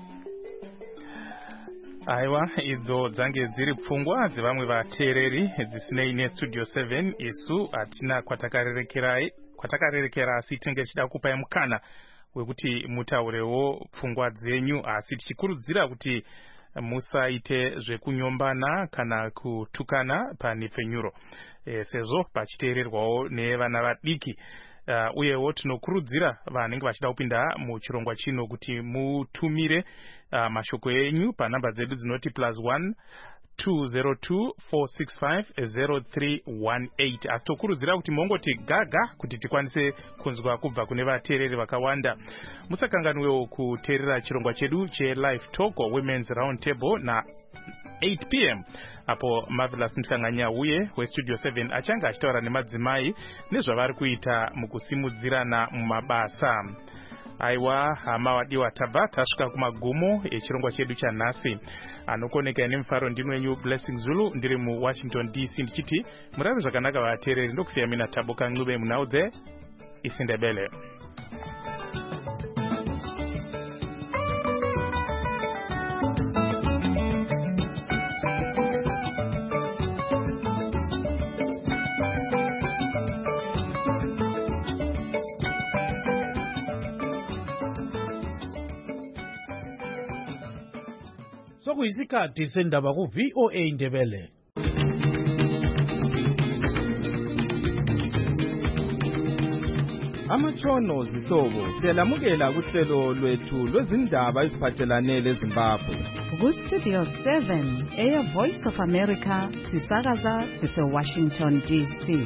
Aiwa, idzo dzange dziri pfungwa dzevamwe vateereri dzisinei nestudio 7. Isu hatina kwatakarerekera asi tinge tichida kupai mukana wekuti mutaurewo pfungwa dzenyu, asi tichikurudzira kuti musaite zvekunyombana kana kutukana panhepfenyuro sezvo pachiteererwawo nevana vadiki. Uyewo tinokurudzira vanenge vachida kupinda muchirongwa chino kuti mutumire mashoko enyu panhamba dzedu dzinoti +1 202 465 0318. Asi tokurudzira kuti mongoti gaga kuti tikwanise kunzwa kubva kune vateereri vakawanda. Musakanganwewo kuteerera chirongwa chedu che-Live Talk Women's Round Table na 8 p.m. apo Marvelous Nhlanganya uye westudio 7 achanga achitaura nemadzimai nezvavari kuita mukusimudzirana mumabasa. Aiwa, hama wadiwa tabva tasvika kumagumo echirongwa chedu chanhasi. Anokoneka nemufaro ndinwenyu Blessing Zulu, ndiri muWashington DC ndichiti murave zvakanaka vateereri, ndokusiya mina Tabo Kanxube munhau dzeIsindebele. sokuyisikhathi sendaba ku-VOA Indebele. Amatshono zihlobo siyalamukela kuhlelo lwethu lwezindaba eziphathelane leZimbabwe. Ku-Studio 7 Air Voice of America sisakaza sise-Washington DC.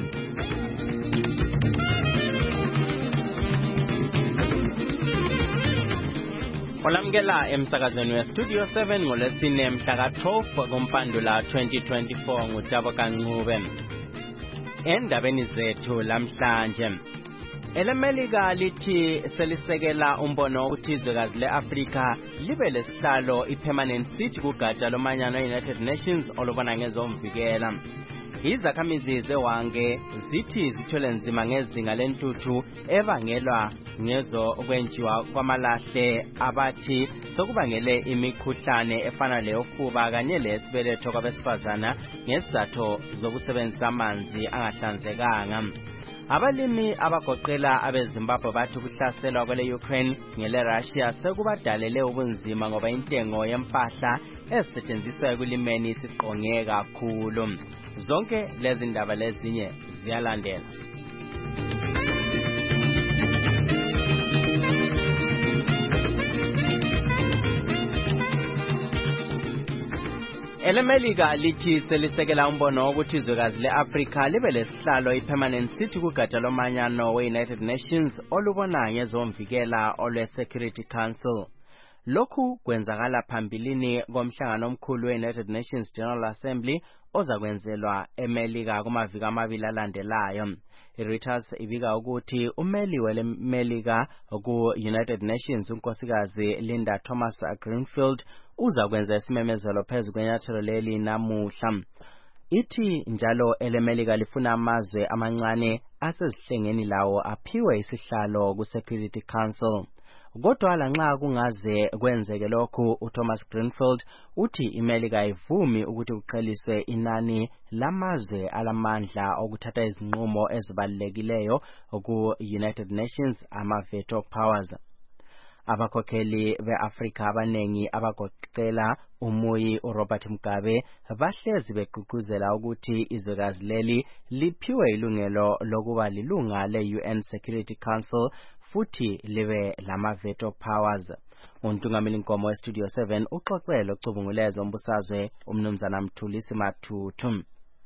Olamukela emsakazweni weStudio 7 ngolwesine mhla ka-12 kuMpandula 2024 nguTabo Kancube. Endabeni zethu lamhlanje, elemelika lithi selisekela umbono wokuthi izwekazi le-Afrika libe lesihlalo i-permanent seat kugatsha lomanyano e-United Nations olubona ngezomvikela. Izakhamizi zewange zithi zithwele nzima ngezinga lentuthu ebangelwa ngezo okwenjiwa kwamalahle abathi sokubangele imikhuhlane efana leyofuba kanye lesibeletho kwabesifazana ngesizathu zokusebenzisa amanzi angahlanzekanga. Abalimi abagoqela abeZimbabwe bathi ukuhlaselwa kwele-Ukraine ngele-Russia sekubadalele ubunzima ngoba intengo yempahla ezisetshenziswa ekulimeni isiqonge kakhulu. Zonke lezi ndaba lezinye ziyalandela. Elemelika lithi selisekela umbono wokuthi izwekazi le-Afrika libe lesihlalo i-permanent seat kugatsha lomanyano we-United Nations olubona ngezomvikela olwe-Security Council. Lokhu kwenzakala phambilini komhlangano omkhulu we-United Nations General Assembly ozakwenzelwa eMelika kumaviki amabili alandelayo. I-Reuters ibika ukuthi umeli welemelika ku-United Nations unkosikazi Linda Thomas Greenfield uzakwenza isimemezelo phezu kwenyathelo leli namuhla. Ithi njalo elemelika lifuna amazwe amancane asezihlengeni lawo aphiwe isihlalo ku-Security Council. Kodwa lanxa kungaze kwenzeke lokhu, uThomas Greenfield uthi iMelika ayivumi ukuthi kuqheliswe inani lamazwe alamandla okuthatha izinqumo ezibalulekileyo ku-United Nations ama-veto powers. Abakhokheli be-Afrika abanengi abagoqela umuyi uRobert Mugabe bahlezi begqugquzela ukuthi izwekazi leli liphiwe ilungelo lokuba lilunga le-UN Security Council futhi libe lama-veto powers. Untungameli Nkomo weStudio 7 uxoxele ucubunguleze umbusazwe umnumzana Mthulisi Mathuthu.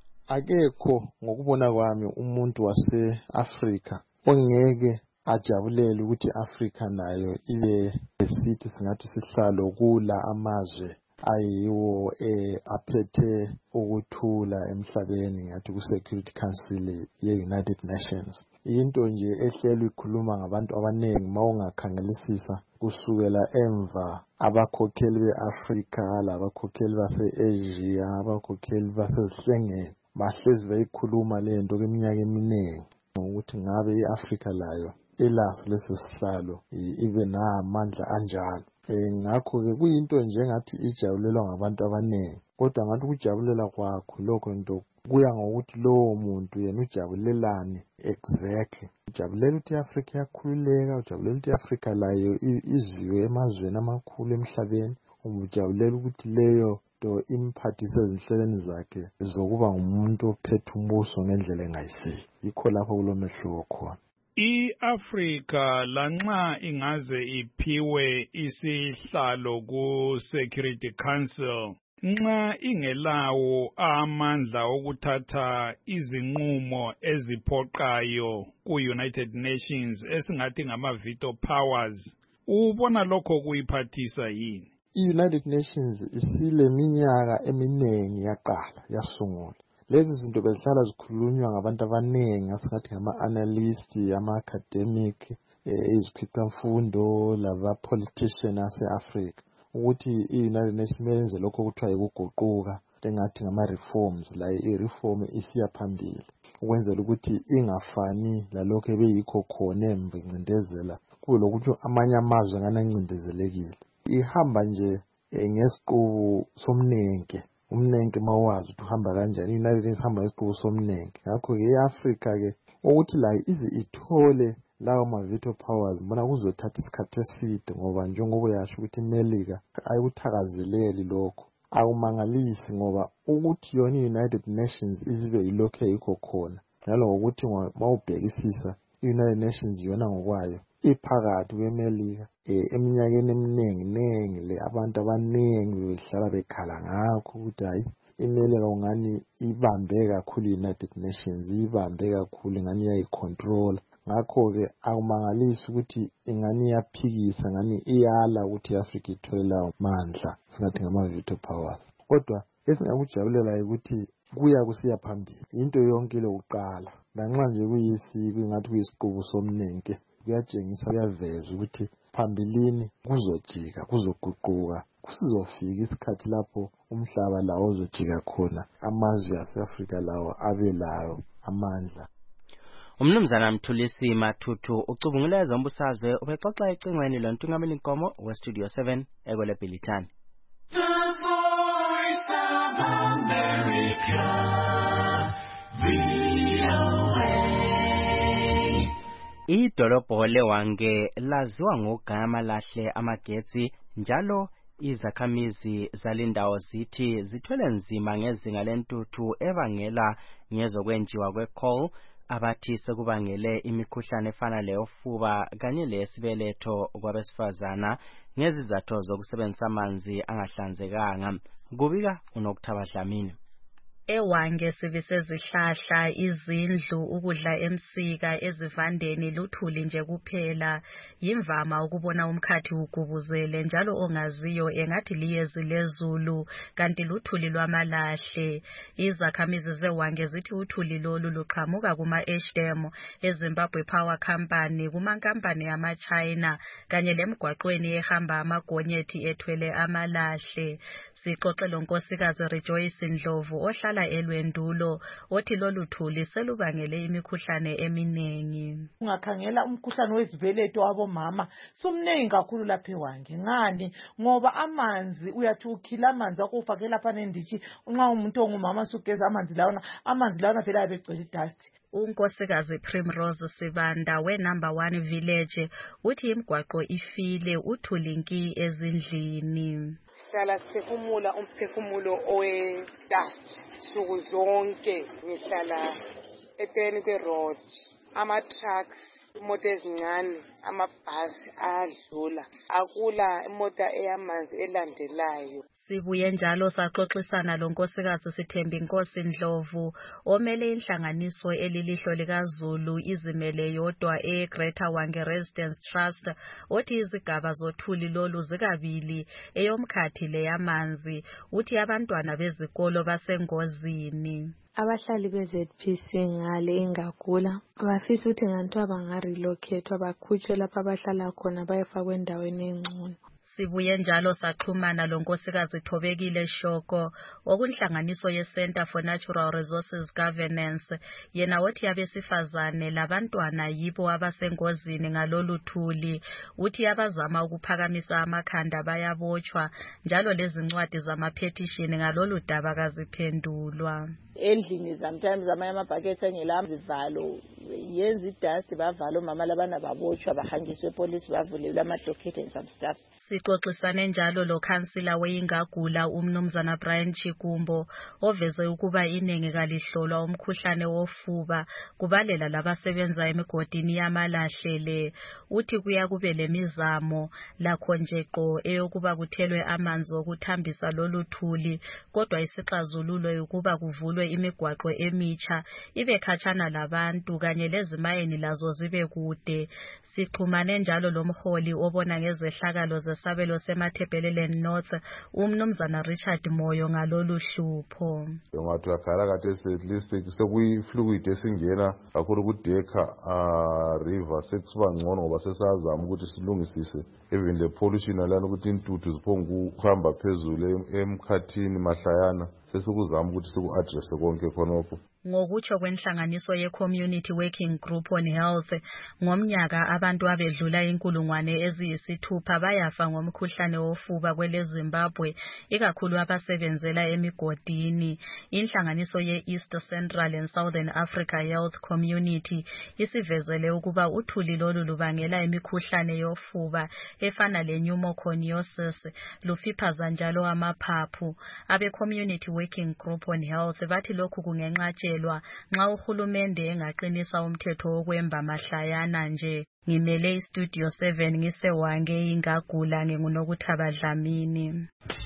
Akekho ngokubona kwami umuntu wase-Afrika ongeke ajabulele ukuthi Afrika nayo ibe lesithi singathi sihlalo kula amazwe ayiwo aphethe ukuthula emhlabeni ngathi ku-Security Council ye-United Nations. Into nje ehlelwe ikhuluma ngabantu abaningi mawungakhangelisisa kusukela emva abakhokheli be-Afrika, labakhokheli base-Asia, abakhokheli basezihlengeni bahlezi beyikhuluma lento kweminyaka eminingi ukuthi ngabe i-Afrika layo elaso leso sihlalo ibe namandla anjalo. Ngakho-ke kuyinto nje ngathi ijabulelwa ngabantu abaningi, kodwa ngathi ukujabulela kwakho lokho nto kuya ngokuthi lowo muntu yena ujabulelani exactly. Ujabulela ukuthi i-Afrika iyakhululeka, ujabulela ukuthi i-Afrika layo izwiwe emazweni amakhulu emhlabeni, ujabulela ukuthi leyo nto imphathise ezinhlelweni zakhe zokuba ngumuntu ophethe umbuso ngendlela engayisiyo. Yikho lapho kulomehluko khona. I-Afrika lanxa ingaze iphiwe isihlalo ku-Security Council, nxa ingelawo amandla okuthatha izinqumo eziphoqayo ku-United Nations esingathi ngama-veto powers, ubona lokho kuyiphathisa yini? I-United Nations isile minyaka eminengi yaqala yasungula. Lezi zinto bezihlala zikhulunywa ngabantu abaningi asingathi ngama-analyst, ama-academic, izikhwicamfundo laba-politician ase-Afrika ukuthi i-United Nations menze lokho kuthiwa yikuguquka engathi ngama-reforms, la i-reform isiya phambili ukwenzela ukuthi ingafani lalokho ebeyikho khona emva incindezela kube lokuthi amanye amazwe nganancindezelekile. Ihamba nje ngesiqubu somnenke. Umnenke mawazi ukuthi uhamba kanjani, i-United Nations ihamba ngesiqubu somnenke. Ngakho-ke i-Afrika-ke ukuthi la ize ithole lawo ma-veto powers mbona kuzothatha isikhathi eside ngoba njengoba uyasho ukuthi imelika ayikuthakazeleli lokho. Akumangalisi ngoba ukuthi yona i-United Nations izibe ilokhu yikho khona njalo ngokuthi mawubhekisisa i-United Nations yona ngokwayo iphakathi kwemelika eminyakeni eminingi le abantu abaningi behlala bekhala ngakho ukuthi hayi imelika ungani ibambe kakhulu i-United Nations, ibambe kakhulu ngani iyayicontrol. Ngakho-ke akumangalisi ukuthi ingani iyaphikisa ngani iyala ukuthi i-Afrika ithole lawo mandla singathi ngama-veto powers. Kodwa esingakujabulela ukuthi kuya kusiya phambili into yonke lokuqala lanxa nje kuyisiko ingathi kuyisiqubu somninke kuyatshengisa kuyaveza ukuthi phambilini kuzojika kuzoguquka kusizofika isikhathi lapho umhlaba lawo uzojika khona amazwe ase-Afrika lawo abe layo amandla. Umnumzana Mthulisi Mathuthu ucubungule ezombusazwe ubexoxa ecingweni lontungameli Nkomo weStudio 7 ekwele Bhilithani. Idolobho leWange laziwa ngogama lahle amagetsi njalo izakhamizi zalindawo zithi zithwele nzima ngezinga lentuthu ebangela ngezokwenjiwa kwe-coal abathi sekubangele imikhuhlane efana leyofuba kanye lesibeletho kwabesifazana ngezizathu zokusebenzisa amanzi angahlanzekanga. Kubika uNokuthaba Dlamini. EWange sibisezihlahla izindlu ukudla emsika ezivandeni luthuli nje kuphela. Yimvama ukubona umkhathi ugubuzele njalo ongaziyo engathi liyezi lezulu kanti luthuli lwamalahle. Izakhamizi zeWange zithi uthuli lolu luqhamuka kuma-Eshdam eZimbabwe Power Company kumankampani yama-China kanye lemgwaqweni ehamba amagonyethi ethwele amalahle. Sixoxe lonkosikazi Rejoice Ndlovu ohlala eLwendulo othi lolu thuli selubangele imikhuhlane eminingi. Ungakhangela umkhuhlane wezibeletho wabomama somningi kakhulu lapha eWange. Ngani? Ngoba amanzi uyathi ukhila amanzi akho ufake lapha nenditshi nxa umuntu ongumama sugeza amanzi lawana phela abegcwele dust. Unkosikazi Primrose Sibanda we-Number 1 Village uthi imigwaqo ifile uthulinki ezindlini. Sihlala siphefumula umphefumulo owe-dust suku zonke. Ngihlala eteni kwe-road, ama-trucks, imoto ezincane, amabhasi ayadlula. Akula imota eyamanzi elandelayo. Sibuye njalo saxoxisana lonkosikazi Sithembi Inkosi Ndlovu omele inhlanganiso elilihlo likaZulu izimele yodwa eGreater Wange Residence Trust othi izigaba zothuli lolu zikabili eyomkhathi leyamanzi uthi abantwana bezikolo basengozini. Abahlali be-ZPC ngale ingagula bafisa ukuthi nganthiwa bangarelocate bakhutshwe lapha abahlala khona bayefakwa endaweni engcono. Sibuye njalo saxhumana lonkosikazi Thobekile Shoko okunhlanganiso ye-Center for Natural Resources Governance yena othi abesifazane labantwana yibo abasengozini ngalolu thuli uthi abazama ukuphakamisa amakhanda bayabotshwa njalo lezi ncwadi zama-petition ngalolu daba kaziphendulwa. Endlini sometimes amanye amabhakethe engela zivalo yenza idust bavalo mama labana babotshwa bahanjiswe epolice bavulelwe ama-docket and some stuff. Sixoxisane njalo lo councillor weingagula umnumzana Brian Chikumbo oveze ukuba iningi kalihlolwa umkhuhlane wofuba kubalela labasebenza emigodini yamalahle le uthi kuya kube lemizamo lakho njeqo eyokuba kuthelwe amanzi okuthambisa lolu thuli kodwa isixazululo ukuba kuvulwe imigwaqo emitsha ibe khatshana labantu kanye lezimayeni lazo zibe kude. Sixhumane njalo lomholi obona ngezehlakalo zesabelo seMathebhelelen North umnumzana Richard Moyo ngalolu hlupho. Ngathi akhala kade at least sekuyi-fluid esingena kakhulu kudeka river sekusiba ngcono ngoba sesazama ukuthi silungisise even le pollution alana ukuthi intuthu ziphonga ukuhamba phezulu emkhathini mahlayana sesikuzama ukuthi siku-addresse konke khonokho Ngokutsho kwenhlanganiso ye-Community Working Group on Health, ngomnyaka abantu abedlula 6,000 bayafa ngomkhuhlane wofuba kwele Zimbabwe, ikakhulu abasebenzela emigodini. Inhlanganiso ye-East Central and Southern Africa Health Community isivezele ukuba uthuli lolu lubangela imikhuhlane yofuba efana le-pneumoconiosis, lufiphaza njalo amaphaphu. Abe-Community Working Group on Health bathi lokhu kungenqatshelwa nxa uhulumende engaqinisa umthetho wokwemba mahlayana nje. Ngimele iStudio 7 ngisewange ingagula nginguNokuthaba Dlamini.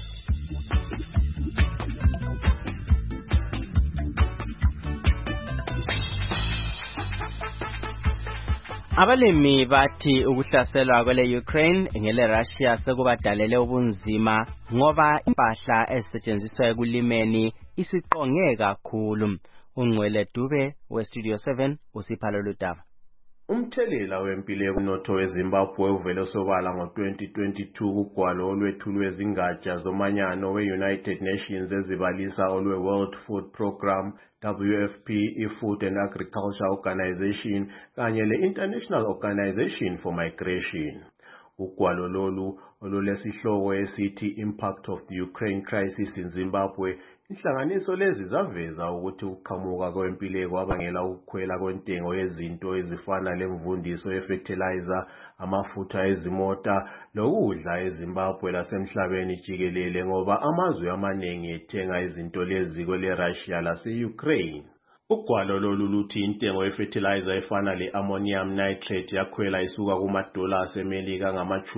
Abalimi bathi ukuhlaselwa kwele Ukraine ngele Russia sekubadalele ubunzima ngoba impahla ezisetshenziswa ekulimeni isiqonge kakhulu. Ungcwele Dube weStudio 7 usiphalo ludaba. Umthelela wempilo yokunotho weZimbabwe uvele sobala ngo-2022 kugwalo olwethulwe zingatsha zomanyano we-United Nations ezibalisa olwe-World Food Programme, WFP, i-Food and Agriculture Organization kanye le-International Organization for Migration. Ugwalo lolu olulesihloko esithi Impact of the Ukraine Crisis in Zimbabwe, inhlanganiso lezi zaveza ukuthi ukuqhamuka kwempilo kwabangela ukukhwela kwentengo yezinto ezifana lemvundiso yefertilizer, amafutha ezimota lokudla eZimbabwe lasemhlabeni jikelele ngoba amazwe amaningi ethenga izinto lezi kwele Russia lase-Ukraine. Ugwalo lolu luthi intengo yefertilizer efana le-ammonium nitrate yakhwela isuka kuma-dollars eMelika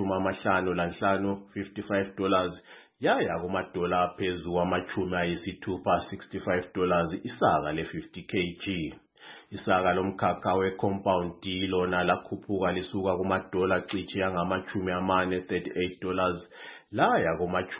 ngama-55, $55, yaya kuma-dollars aphezu kwama-60, $65 isaka le-50 kg. Isaka lomkhakha we-compound D lona lakhuphuka lisuka kuma-dollars cishe angama-40, $38, laya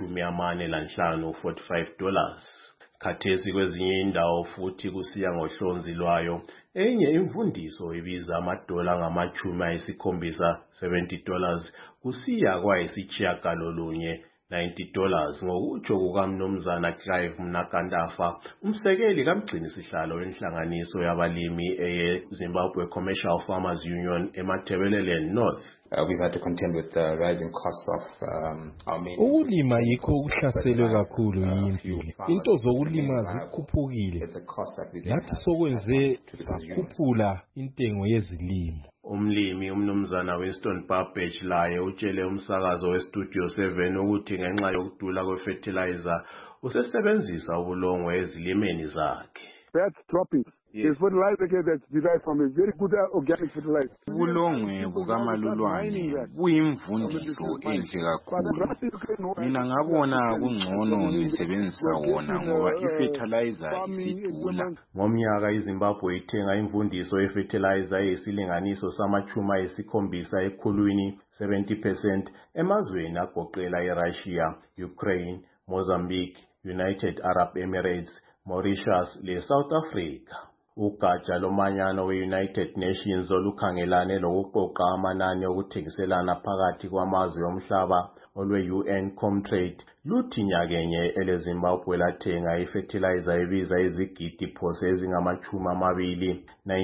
kuma-45, $45. Khathesi kwezinye indawo futhi kusiya ngohlonzi lwayo, enye imvundiso ibiza ama-dollars angama-70, $70, kusiya kwayisitshiyagalolunye, $90, ngokutsho kukaMnumzana Clive Mnakandafa, umsekeli kamgcinisihlalo wenhlanganiso yabalimi eye-Zimbabwe Commercial Farmers Union eMatabeleland North. We've had to contend with the rising costs of our main. Ukulima yikho ukuhlaselwe kakhulu yimpi. Into zokulima zikhuphukile. Nathi sokwenze sakhuphula intengo yezilimo. Umlimi uMnumzana Winston Babbage laye utshele umsakazo weStudio 7 ukuthi ngenxa yokudula kwefertilizer usesebenzisa ubulongwe ezilimeni zakhe. That's dropping. There's fertilizer that's derived from a very good organic fertilizer. Ubulongwe bukamalulwane buyimvundiso enhle kakhulu. Mina ngabona kungcono ngisebenzisa wona ngoba ifertilizer isidula. Ngomnyaka iZimbabwe ithenga imvundiso yefertilizer eyisilinganiso sama-70 ekhulwini, 70%, emazweni agoqela eRussia, Ukraine, Mozambique, United Arab Emirates, Mauritius le-South Africa. Ugatsha lomanyano we-United Nations olukhangelane lokuqoqa amanani okuthengiselana phakathi kwamazwe omhlaba olwe-UN Comtrade luthi nyakenye eleZimbabwe lathenga ifertilizer ebiza izigidi phose ezingama-20,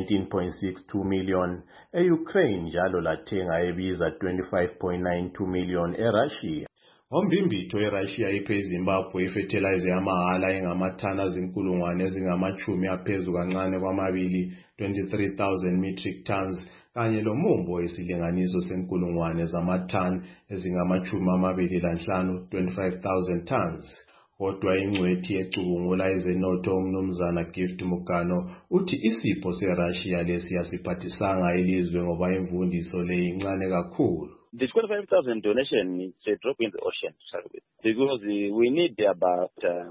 19.62 million, e-Ukraine njalo lathenga ebiza 25.92 million eRussia. Ombimbitho eRussia iphe iZimbabwe ifertilizer yamahala engamathani azinkulungwane ezingama-10 aphezu kancane kwamabili, 23,000 metric tons, kanye lomumbo isilinganiso senkulungwane zamathani ezingama-25, 25,000 tons. Kodwa ingcwethi ecubungula ezenotho uMnumzana Gift Mugano uthi isipho seRussia lesi siphathisanga ilizwe ngoba imvundiso le incane kakhulu. The 25,000 donation is a drop in the ocean to start with, because we need about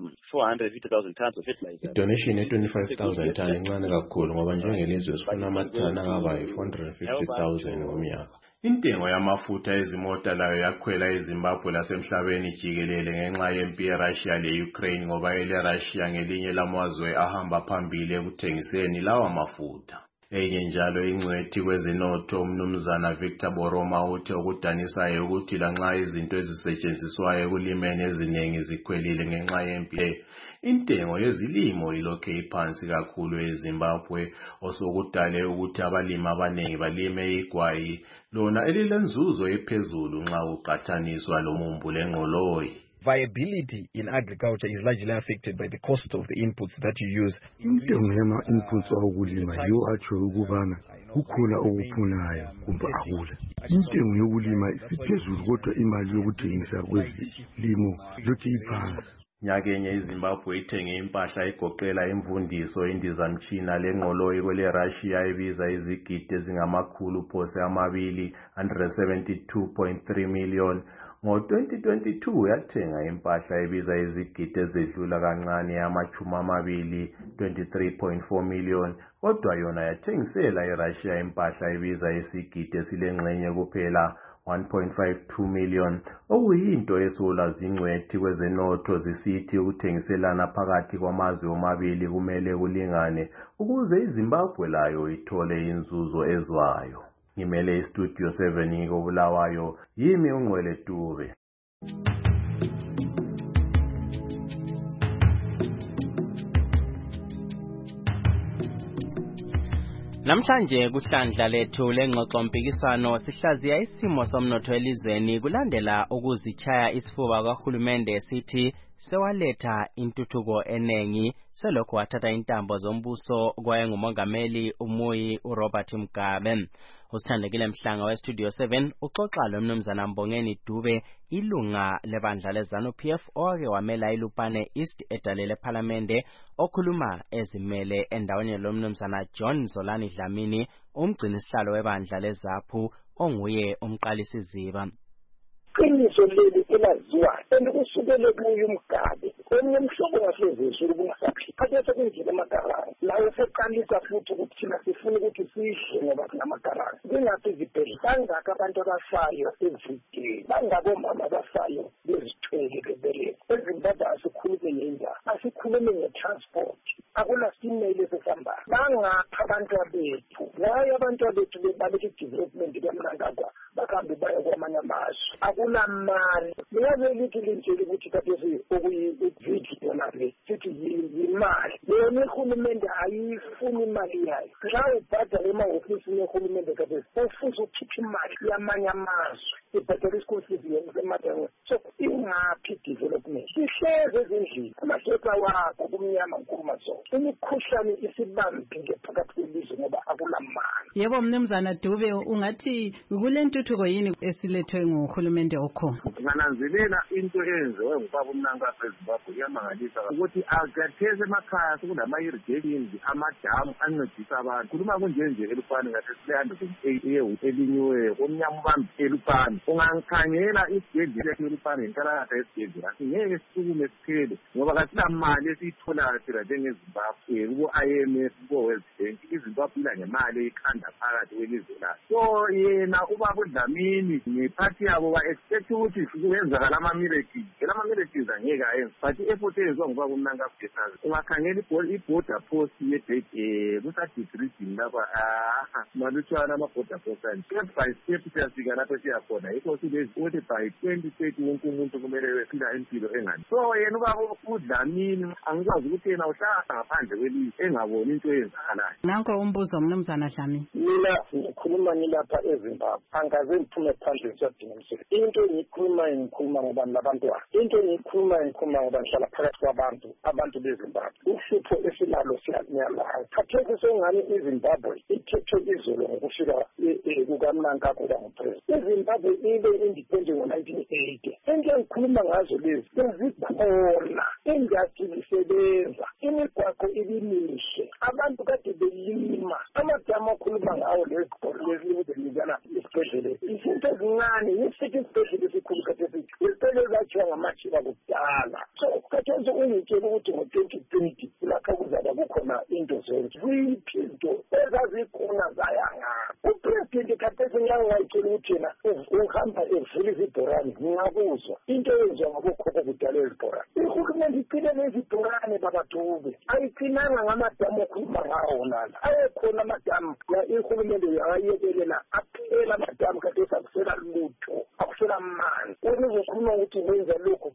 450,000 tons of fertilizer. Donation ye 25,000 tons incane kakhulu ngoba njengelizwe sifuna amathani angaba 450,000 ngomnyaka. Intengo yamafutha ezimota layo yakhwela eZimbabwe lasemhlabeni jikelele ngenxa yempi yeRussia le-Ukraine ngoba ele-Russia ngelinye lamazwe ahamba phambili ekuthengiseni lawa mafutha. Enye njalo ingcwethi kwezinotho umnumzana Victor Boroma uthi okudanisayo ukuthi lanxa izinto ezisetshenziswayo ekulimeni eziningi zikhwelile ngenxa yempi, intengo yezilimo ilokhe iphansi kakhulu eZimbabwe, osokudale ukuthi abalimi abaningi balime igwayi lona elilenzuzo ephezulu nxa uqathaniswa lomumbu lengqoloyi. Viability in agriculture is largely affected by the cost of the inputs that you use. Intengo yama-inputs awokulima yiwo atsho ukubana kukhona okuphunayo kumbe akula. Intengo yokulima isiphezulu kodwa imali yokuthengisa kwezilimo lokhu iphansi. Nyakenye iZimbabwe ithenge impahla egoqela imvundiso, indizamtshina lengqoloyi kwele Russia ibiza izigidi ezingamakhulu phose amabili 172.3 million. Ngo-2022 yathenga impahla ebiza izigidi ezedlula kancane yama-20 23.4 million, kodwa yona yathengisela iRussia impahla ebiza isigidi esilengxenye kuphela 1.52 million, okuyinto esola zingcwethi kwezenotho zisithi ukuthengiselana phakathi kwamazwe omabili kumele kulingane ukuze iZimbabwe layo ithole inzuzo ezwayo. Ngimele iStudio 7 koBulawayo, yimi uNgcwele Dube. Namhlanje kuhlandla lethu lengxoxo mpikiswano sihlaziya isimo somnotho elizweni kulandela ukuzichaya isifuba kahulumende sithi sewaletha intuthuko enengi selokho wathatha intambo zombuso kwaye ngumongameli umuyi uRobert Mugabe. Usithandekile Mhlanga weStudio 7 uxoxa lomnumzana Mbongeni Dube, ilunga lebandla leZANU-PF owake wamela iLupane East edalele ePhalamende, okhuluma ezimele endaweni lomnumzana John Zolani Dlamini, umgcinisihlalo webandla leZAPHU onguye umqalisiziba. Iqiniso leli elaziwa elikusukele kuyo Mugabe omnye umhlobo wasezizwe ubungasaphili akhethe kunjile amagaranga lawo seqalisa futhi ukuthi thina sifuna ukuthi sihle ngoba kunamagaranga kungathi izibhedlela bangaka abantu abafayo everyday bangabomama abafayo bezithwele bebeletha eZimbabwe asikhulume ngendaba asikhulume ngetransport akula simele sesambayo bangapha abantu bethu naye abantu bethu bebaleka development kwamnangagwa bakambe baye kwamanye amazwe akula mali liyabelithi linjeli ukuthi kathesi okuyi-video nale sithi yimali yona ihulumende ayifuni imali yayo nxa ubhadala emahofisini ehulumende kathesi ufuze ukhiphe imali yamanye amazwe ibhadala isikolo fees emadangweni so ingaphi development sihleze ezindlini amahleka wakho kumnyama nkuruma zonke imikhuhlane isibambile phakathi kwelizwe ngoba akula mali. Yebo mnumzana Dube, ungathi kule ntuthuko yini esilethwe nguhulumende okhona? Ngananzelela into eyenziwe ngubaba uMnangagwa eZimbabwe iyamangalisa ukuthi akatheze emakhaya sekunama-irrigation amadamu ancedisa abantu. Khuluma kunjenje eLupane ngathi sile-108 elinyiweyo komnyama ubambi eLupane. Ungangikhangela isibhedlela eLupane ngenkalakatha yesibhedlela ngeke sisukume siphele ngoba kasilamali esiyitholayo thina njengeZimbabwe kubo-IMF kubo-World Bank. iZimbabwe ila ngemali eyikhanda phakathi kwelizwe layo. So yena ubaba uDlamini ngephathi yabo ba-expect ukuthi kuyenzakala ama-miracles. Ama-miracles angeke ayenze but i-effort eyenziwa ngubaba uMnangagwa esazi ungakhangela i-border post ye-date kusa-decreasing lapha malutshwana ama-border post ani step by step siyafika lapho siyakhona yikho ukuthi by 2030 wonke umuntu kumele wephila impilo engani. So yena ubaba uDlamini angikwazi ukuthi yena uhlala ngaphandle kwelizwe engaboni into eyenzakalayo. Nanko umbuzo mnumzana Dlamini. Mina ngikhuluma ngilapha eZimbabwe angaze ngiphume phandle ngisadingisela into ngikhuluma ngobantu labantwana into ngikhuluma ngoba ngihlala phakathi kwabantu abantu beZimbabwe uhlupho esilalo siyalayo khathesi sengani iZimbabwe ithethwe izolo ngokufika kukaMnangagwa ngupresident. iZimbabwe ibe independent ngo-1980 into ngikhuluma ngazo lezi bezikhona industry isebenza imigwaqo ibimihle abantu kade belima amadamu akhuluma ngawo lezibuzana isibhedlela izinto ezincane yisithi isibhedlela esikhulu khathesi isibhedlela zakhiwa ngamajiba kudala. So khathesi ungitshela ukuthi ngo-2020 kulapha kuzaba kukhona into zonke ziphi izinto ezazikhona zayangaphi upresident khathesi ngiyangayitshela ukuthi yena uhamba evula izibhorane ngingakuzwa into eyenziwa ngabokhokho kudala ezibhorane ihulumende ayicine nezibhorane babaDube ayicinanga ngamadamu okhuluma ngawo lana ayekhona amadamu ihulumende yawayekelela aphela amadamu kade sakusela lutho akusela manzi ukuzokhuluma ukuthi wenza lokhu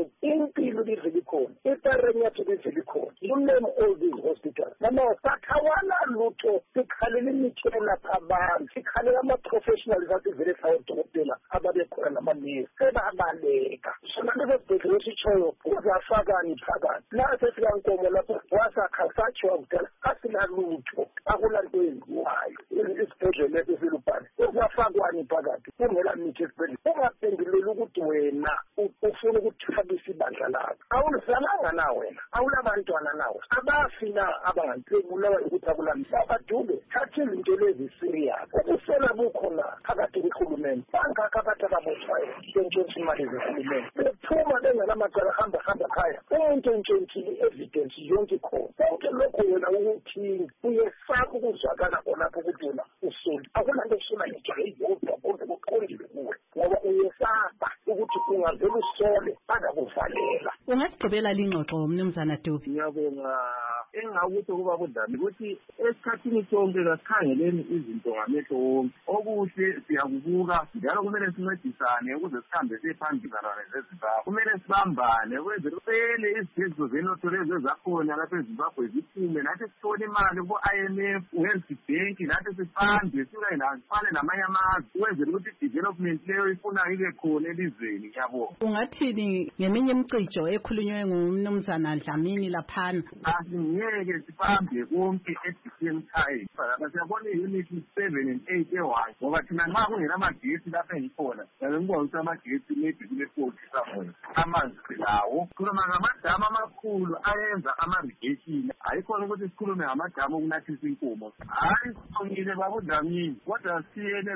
impilo livele khona itareni yathu livele khona you name all these hospitals nama sakhawana lutho sikhalela imithi elapha abantu sikhalela ama-professionals asivele sawodokotela ababekhona namanesi sebabaleka sona lesibhedlela esitshoyo uzafakani phakathi la sesikankomo lapho wasakha sathiwa kudala asinalutho akulanto eyenziwayo isibhedlela leso silubhane uzafakwani phakathi kungela mithi esibhedlela ungaphenduleli ukuthi wena ufuna ukuthabisa ibandla lakho awulizalanga na wena awulabantwana nawe abafina abangahlebulawa ukuthi akulamisa babaDube thatha izinto lezi serious ukusela bukhona phakathi kwekhulumeni bangakho abantu ababotshwayo bentshontsha imali zehulumeni bephuma bengenamacala hamba khaya umuntu entshontshile evidence yonke khona konke lokho wena ukuthinga uyesaba ukuzwakala khonapho ukuthi wena usoli akulanto esona yodwa konke kuqondile kuwe ngoba uyesaba ukuthi ungavela usole bazakuvalela. Ungasigqibela lingxoxo Mnumzana Dube? Ngiyabonga engakuthi kuba kudlami ukuthi esikhathini sonke kasikhangeleni izinto ngamehlo wonke okuhle siyakubuka njalo kumele sincedisane ukuze sihambe siphambili nezimbabwe kumele sibambane ukwenzela upele izithetho zenotho lezi ezakhona lapha eZimbabwe ziphume nathi sithole imali ku-IMF World Bank nathi sifande sifane namanye amazwe ukwenzela ukuthi i-development leyo ifuna ibe khona elizweni. Ngiyabonga. Ungathini ngeminye imicijo ekhulunywe nguMnumzana Dlamini laphana? Asingeke sibambe konke at the same time. Siyabona i-unit 7 and 8 ewayo ngoba thina nxa kungenamagesi lapha engikhona ngibona ukuthi amagesi maybe kule-40 somewhere amanzi lawo sikhuluma ngamadamu amakhulu ayenza ama-irrigation ayikhona ukuthi sikhulume ngamadamu okunathisa inkomo hayi sibongile babuDlamini kodwa siyene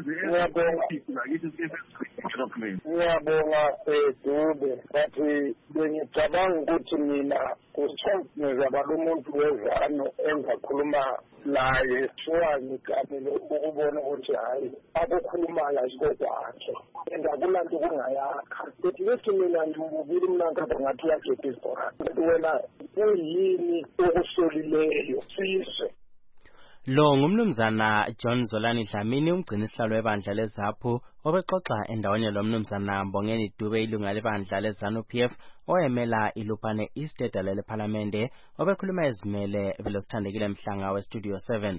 ngiyabonga Dube bathi bengicabanga ukuthi mina kusongezabala umuntu wezano engakhuluma naye sowangikamile ukubona ukuthi hayi akukhulumayo asikokwakhe engakulanto kungayakha but lithi mina ngibukile mnankaba ngathi uyageda isibhorane ukuthi wena kuyini okusolileyo sizwe. Lo ngumnumzana John Zolani Dlamini umgcini sihlalo webandla leZAPHU obexoxa endaweni lo mnumzana Mbongeni Dube ilunga lebandla leZANU-PF oyemela iLupane East edale leParlamente obekhuluma ezimele velosithandekile Mhlanga weStudio 7.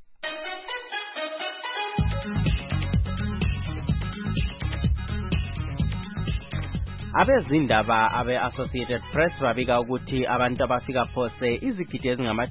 Abezindaba abe-Associated Press babika ukuthi abantu abafika phose izigidi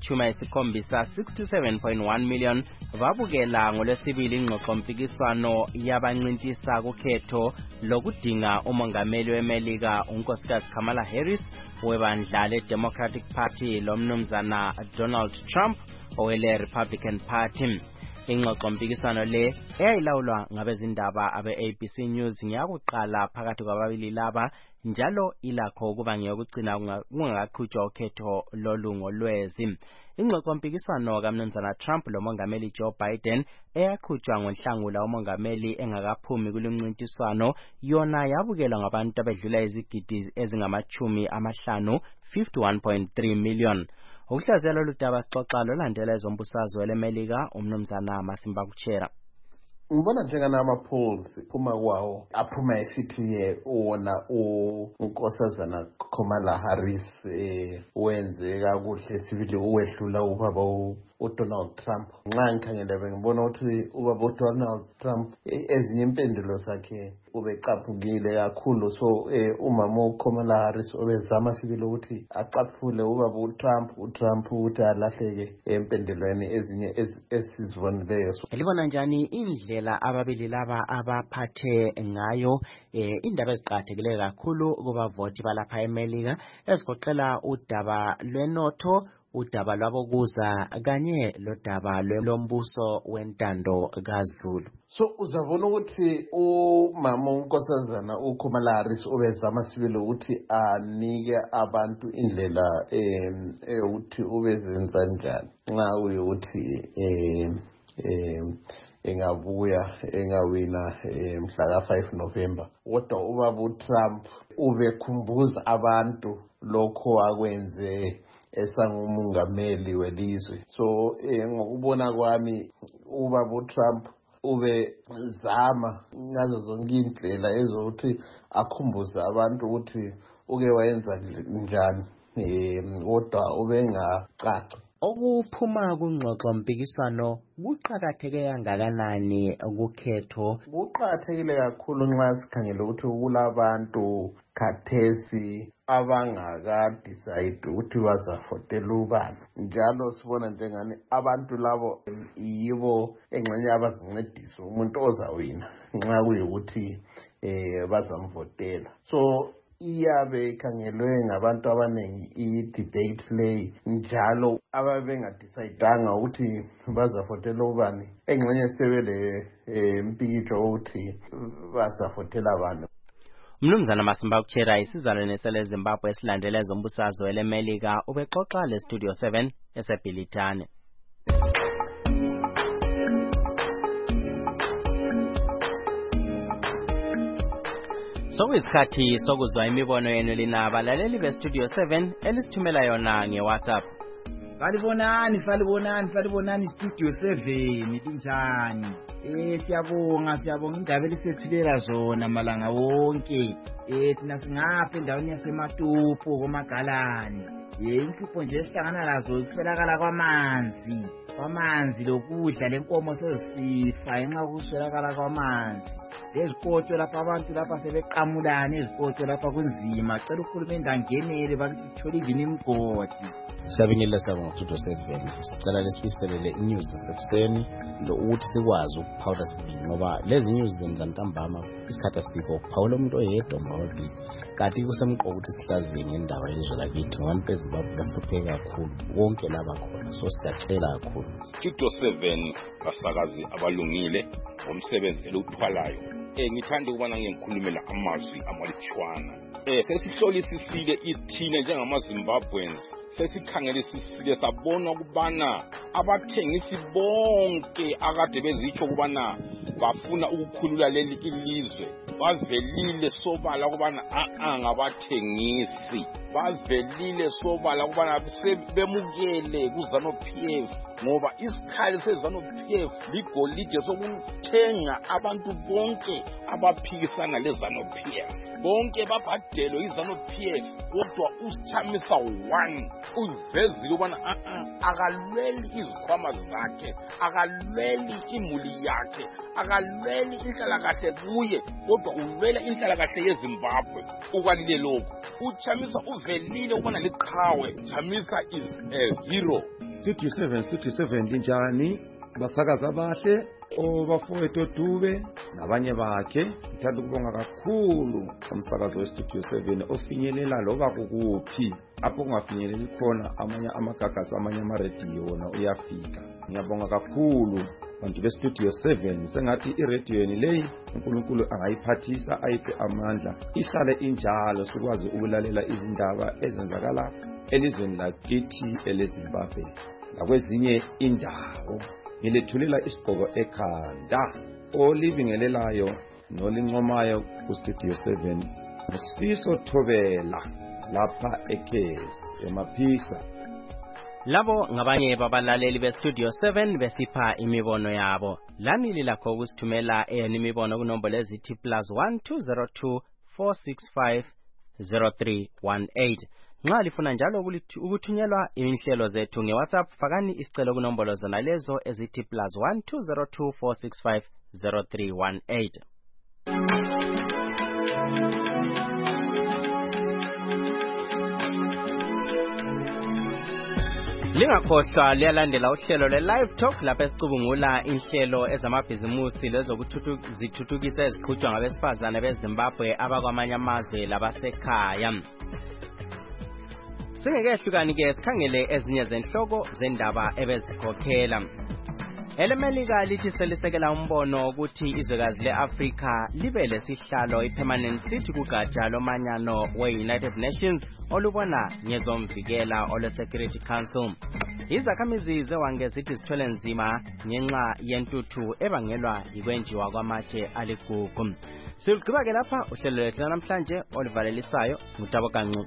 ezingama-67.1 million babukela ngolwesibili ingxoxo-mpikiswano yabancintisa kukhetho lokudinga umongameli weMelika unkosikazi Kamala Harris webandla le-Democratic Party lomnumzana Donald Trump owele-Republican Party. Ingxoxo-mpikiswano le eyayilawulwa ngabezindaba abe-ABC News ngiyakuqala phakathi kwababili laba njalo ilakho ukuba ngeyokugcina kungakaqhutshwa ukhetho lolungo lwezi. Ingxoxo-mpikiswano kaMnumzana Trump lomongameli Joe Biden eyaqhutshwa ngoNhlangula umongameli engakaphumi kulumncintiswano yona yabukelwa ngabantu abedlula izigidi ezingama-50 51.3 million. Ukuhlaziya lolu daba sixoxa lolandela ezombusazwe leMelika umnumzana Masimba Kuchera. Ngibona njengana ama-polls phuma kwawo aphuma esithi wona unkosazana Kamala Harris wenze kakuhle sibili uwehlula ubaba uDonald Trump. Nxa ngikhangela bengibona ukuthi ubaba uDonald Trump ezinye impendulo zakhe ubecaphukile kakhulu so umama uKamala Harris obezama sibili ukuthi acaphule ubaba uTrump ukuthi alahleke empendulweni ezinye esizibonileyo. Elibona njani indlela ababili laba abaphathe ngayo indaba eziqakathekileyo kakhulu kubavoti balapha eMelika ezigoqela udaba lwenotho udaba lwabokuza kanye lodaba lombuso wentando kaZulu. So uzabona ukuthi umama unkosazana uKamala Harris obezama sibili ukuthi anike abantu indlela ukuthi ubezenza njani nxa uyukuthi engabuya engawina mhla ka-5 November. Kodwa ubaba uTrump ubekhumbuza abantu lokho akwenze esangumongameli welizwe. So ngokubona kwami ubaba uTrump ubezama ngazo zonke indlela ezokuthi akhumbuze abantu ukuthi uke wayenza njani, kodwa ubengacaci. Okuphuma kungxoxo mpikiswano kuqhakatheke kangakanani ukukhetho? Kuqhakathekile kakhulu nxa sikhangele ukuthi kulabantu khathesi abangaka-decide ukuthi bazavotela ubani. Njalo sibona njengani abantu labo yibo engxenye abazincedisa umuntu ozawina nxa kuyikuthi bazamvotela. So iyabe ikhangelwe ngabantu abanengi i-debate play, njalo ababengadicayidanga ukuthi bazavotela ubani engxenye sebele mpikitsho ukuthi bazavotela abantu. Mnumzana Masimba Kuchera, isizalwane seleZimbabwe esilandela ezombusazwe elemelika, ubexoxa leStudio 7 eseBhilitane. Sokuyisikhathi sokuzwa imibono yenu lina abalaleli beStudio 7 elisithumela yona ngeWhatsApp. Salibonani Studio 7 linjani? Siyabonga indaba elisethulela zona malanga wonke. Thina singapha endaweni yaseMatupo koMagalani. Inhlupho nje esihlangana lazo ukuswelakala kwamanzi lokudla lenkomo sezisifa ngenxa yokuswelakala kwamanzi. Lezikotsho lapha abantu lapha sebeqamulana ezikotsho lapha kunzima. Cela uhulumende angenele bakuthola ivini imgodi. Sabingelela Studio 7 sicela lesifiselele inews zasekuseni ukuthi sikwazi ukuphawula sibili ngoba lezi news zenza ntambama isikhathi asikho ukuphawula umuntu oyedwa mawabili. Kanti kusemqoka ukuthi sihlaziye ngendaba yezwe lakithi ngoba beZimbabwe basiphe kakhulu wonke laba khona, so siyacela kakhulu. Studio 7 basakazi abalungile ngomsebenzi eluthwalayo. Ngithanda ukubana ngikhulumela amazwi amalutshwana. Sesihlolisisile ithine njengamaZimbabweans, sesikhangelisisile sabona ukubana abathengisi bonke akade bezitsho ukubana bafuna ukukhulula leli ilizwe bavelile sobala ukubana ngabathengisi, bavelile sobala ukubana bemukele kuZANU-PF ngoba isikhali seZANU-PF ligolide sokuthenga abantu bonke abaphikisana leZANU-PF. Bonke babhadelwe iZANU-PF, kodwa uSichamisa 1 uvezile ukubana akalweli izikhwama zakhe, akalweli imuli yakhe, akalweli inhlalakahle kuye, kodwa ulwela inhlalakahle yeZimbabwe. Ukwalile lokhu uChamisa uvelile ukubana liqhawe. Chamisa is a hero. Studio 7 linjani? Basakaza abahle obafowethu Dube nabanye bakhe. Ngithanda ukubonga kakhulu umsakazo weStudio 7 ofinyelela loba kukuphi apho kungafinyeleli khona amanye amagagasi amanye amaredio wona uyafika. Ngiyabonga kakhulu bantu beStudio 7, sengathi iradio yeni leyi uNkulunkulu angayiphathisa ayiphe amandla ihlale injalo sikwazi ukulalela izindaba ezenzakala elizweni lakithi eleZimbabwe nakwezinye indawo. Ngilethulela isigqoko ekhanda olibingelelayo nolincomayo kuStudio 7 Sifiso Thobela lapha eKesi eMaphisa. Labo ngabanye babalaleli beStudio 7 besipha imibono yabo. Lani lilakho ukusithumela imibono kunombolo ezithi +1 202 465 0318. Nxa lifuna njalo ukuthunyelwa inhlelo zethu ngeWhatsApp, fakani isicelo kunombolo zona lezo ezithi +1 202 465 0318. Lingakhohlwa liyalandela uhlelo le-Live Talk lapho esicubungula inhlelo ezamabhizimusi lezokuthuthukisa eziqhutshwa ngabesifazane beZimbabwe abakwamanye amazwe labasekhaya. Singekehlukani-ke sikhangele ezinye zenhloko zendaba ebezikhokhela. Elemelika lithi selisekela umbono ukuthi izwekazi le-Afrika libe lesihlalo i-permanent seat kugatsha lomanyano we-United Nations olubona ngezomvikela olwe-Security Council. Izakhamizi zeWhwange zithi zithwele nzima ngenxa yentuthu ebangelwa yikwenjiwa kwamatshe aligugu. Silugqiba ke lapha uhlelo lwethu namhlanje olivalelisayo ngutabo Kancu.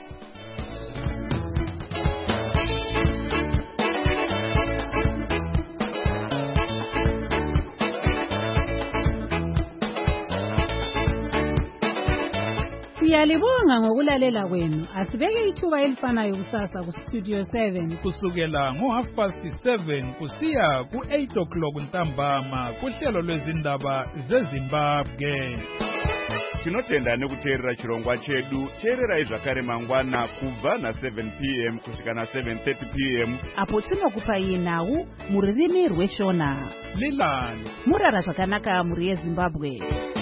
Siyalibonga ngokulalela kwenu. Asibeke ithuba elifanayo kusasa ku Studio 7 kusukela ngo7:30 kusiya ku8 ntambama kuhlelo lwezindaba zeZimbabwe. Tinotenda nekuteerera chirongwa chedu. Teererai zvakare mangwana kubva na7 p.m. kusvika na7:30 p.m. apo tinokupai nhau mururimi rweshona. Lilani murara zvakanaka muri yeZimbabwe.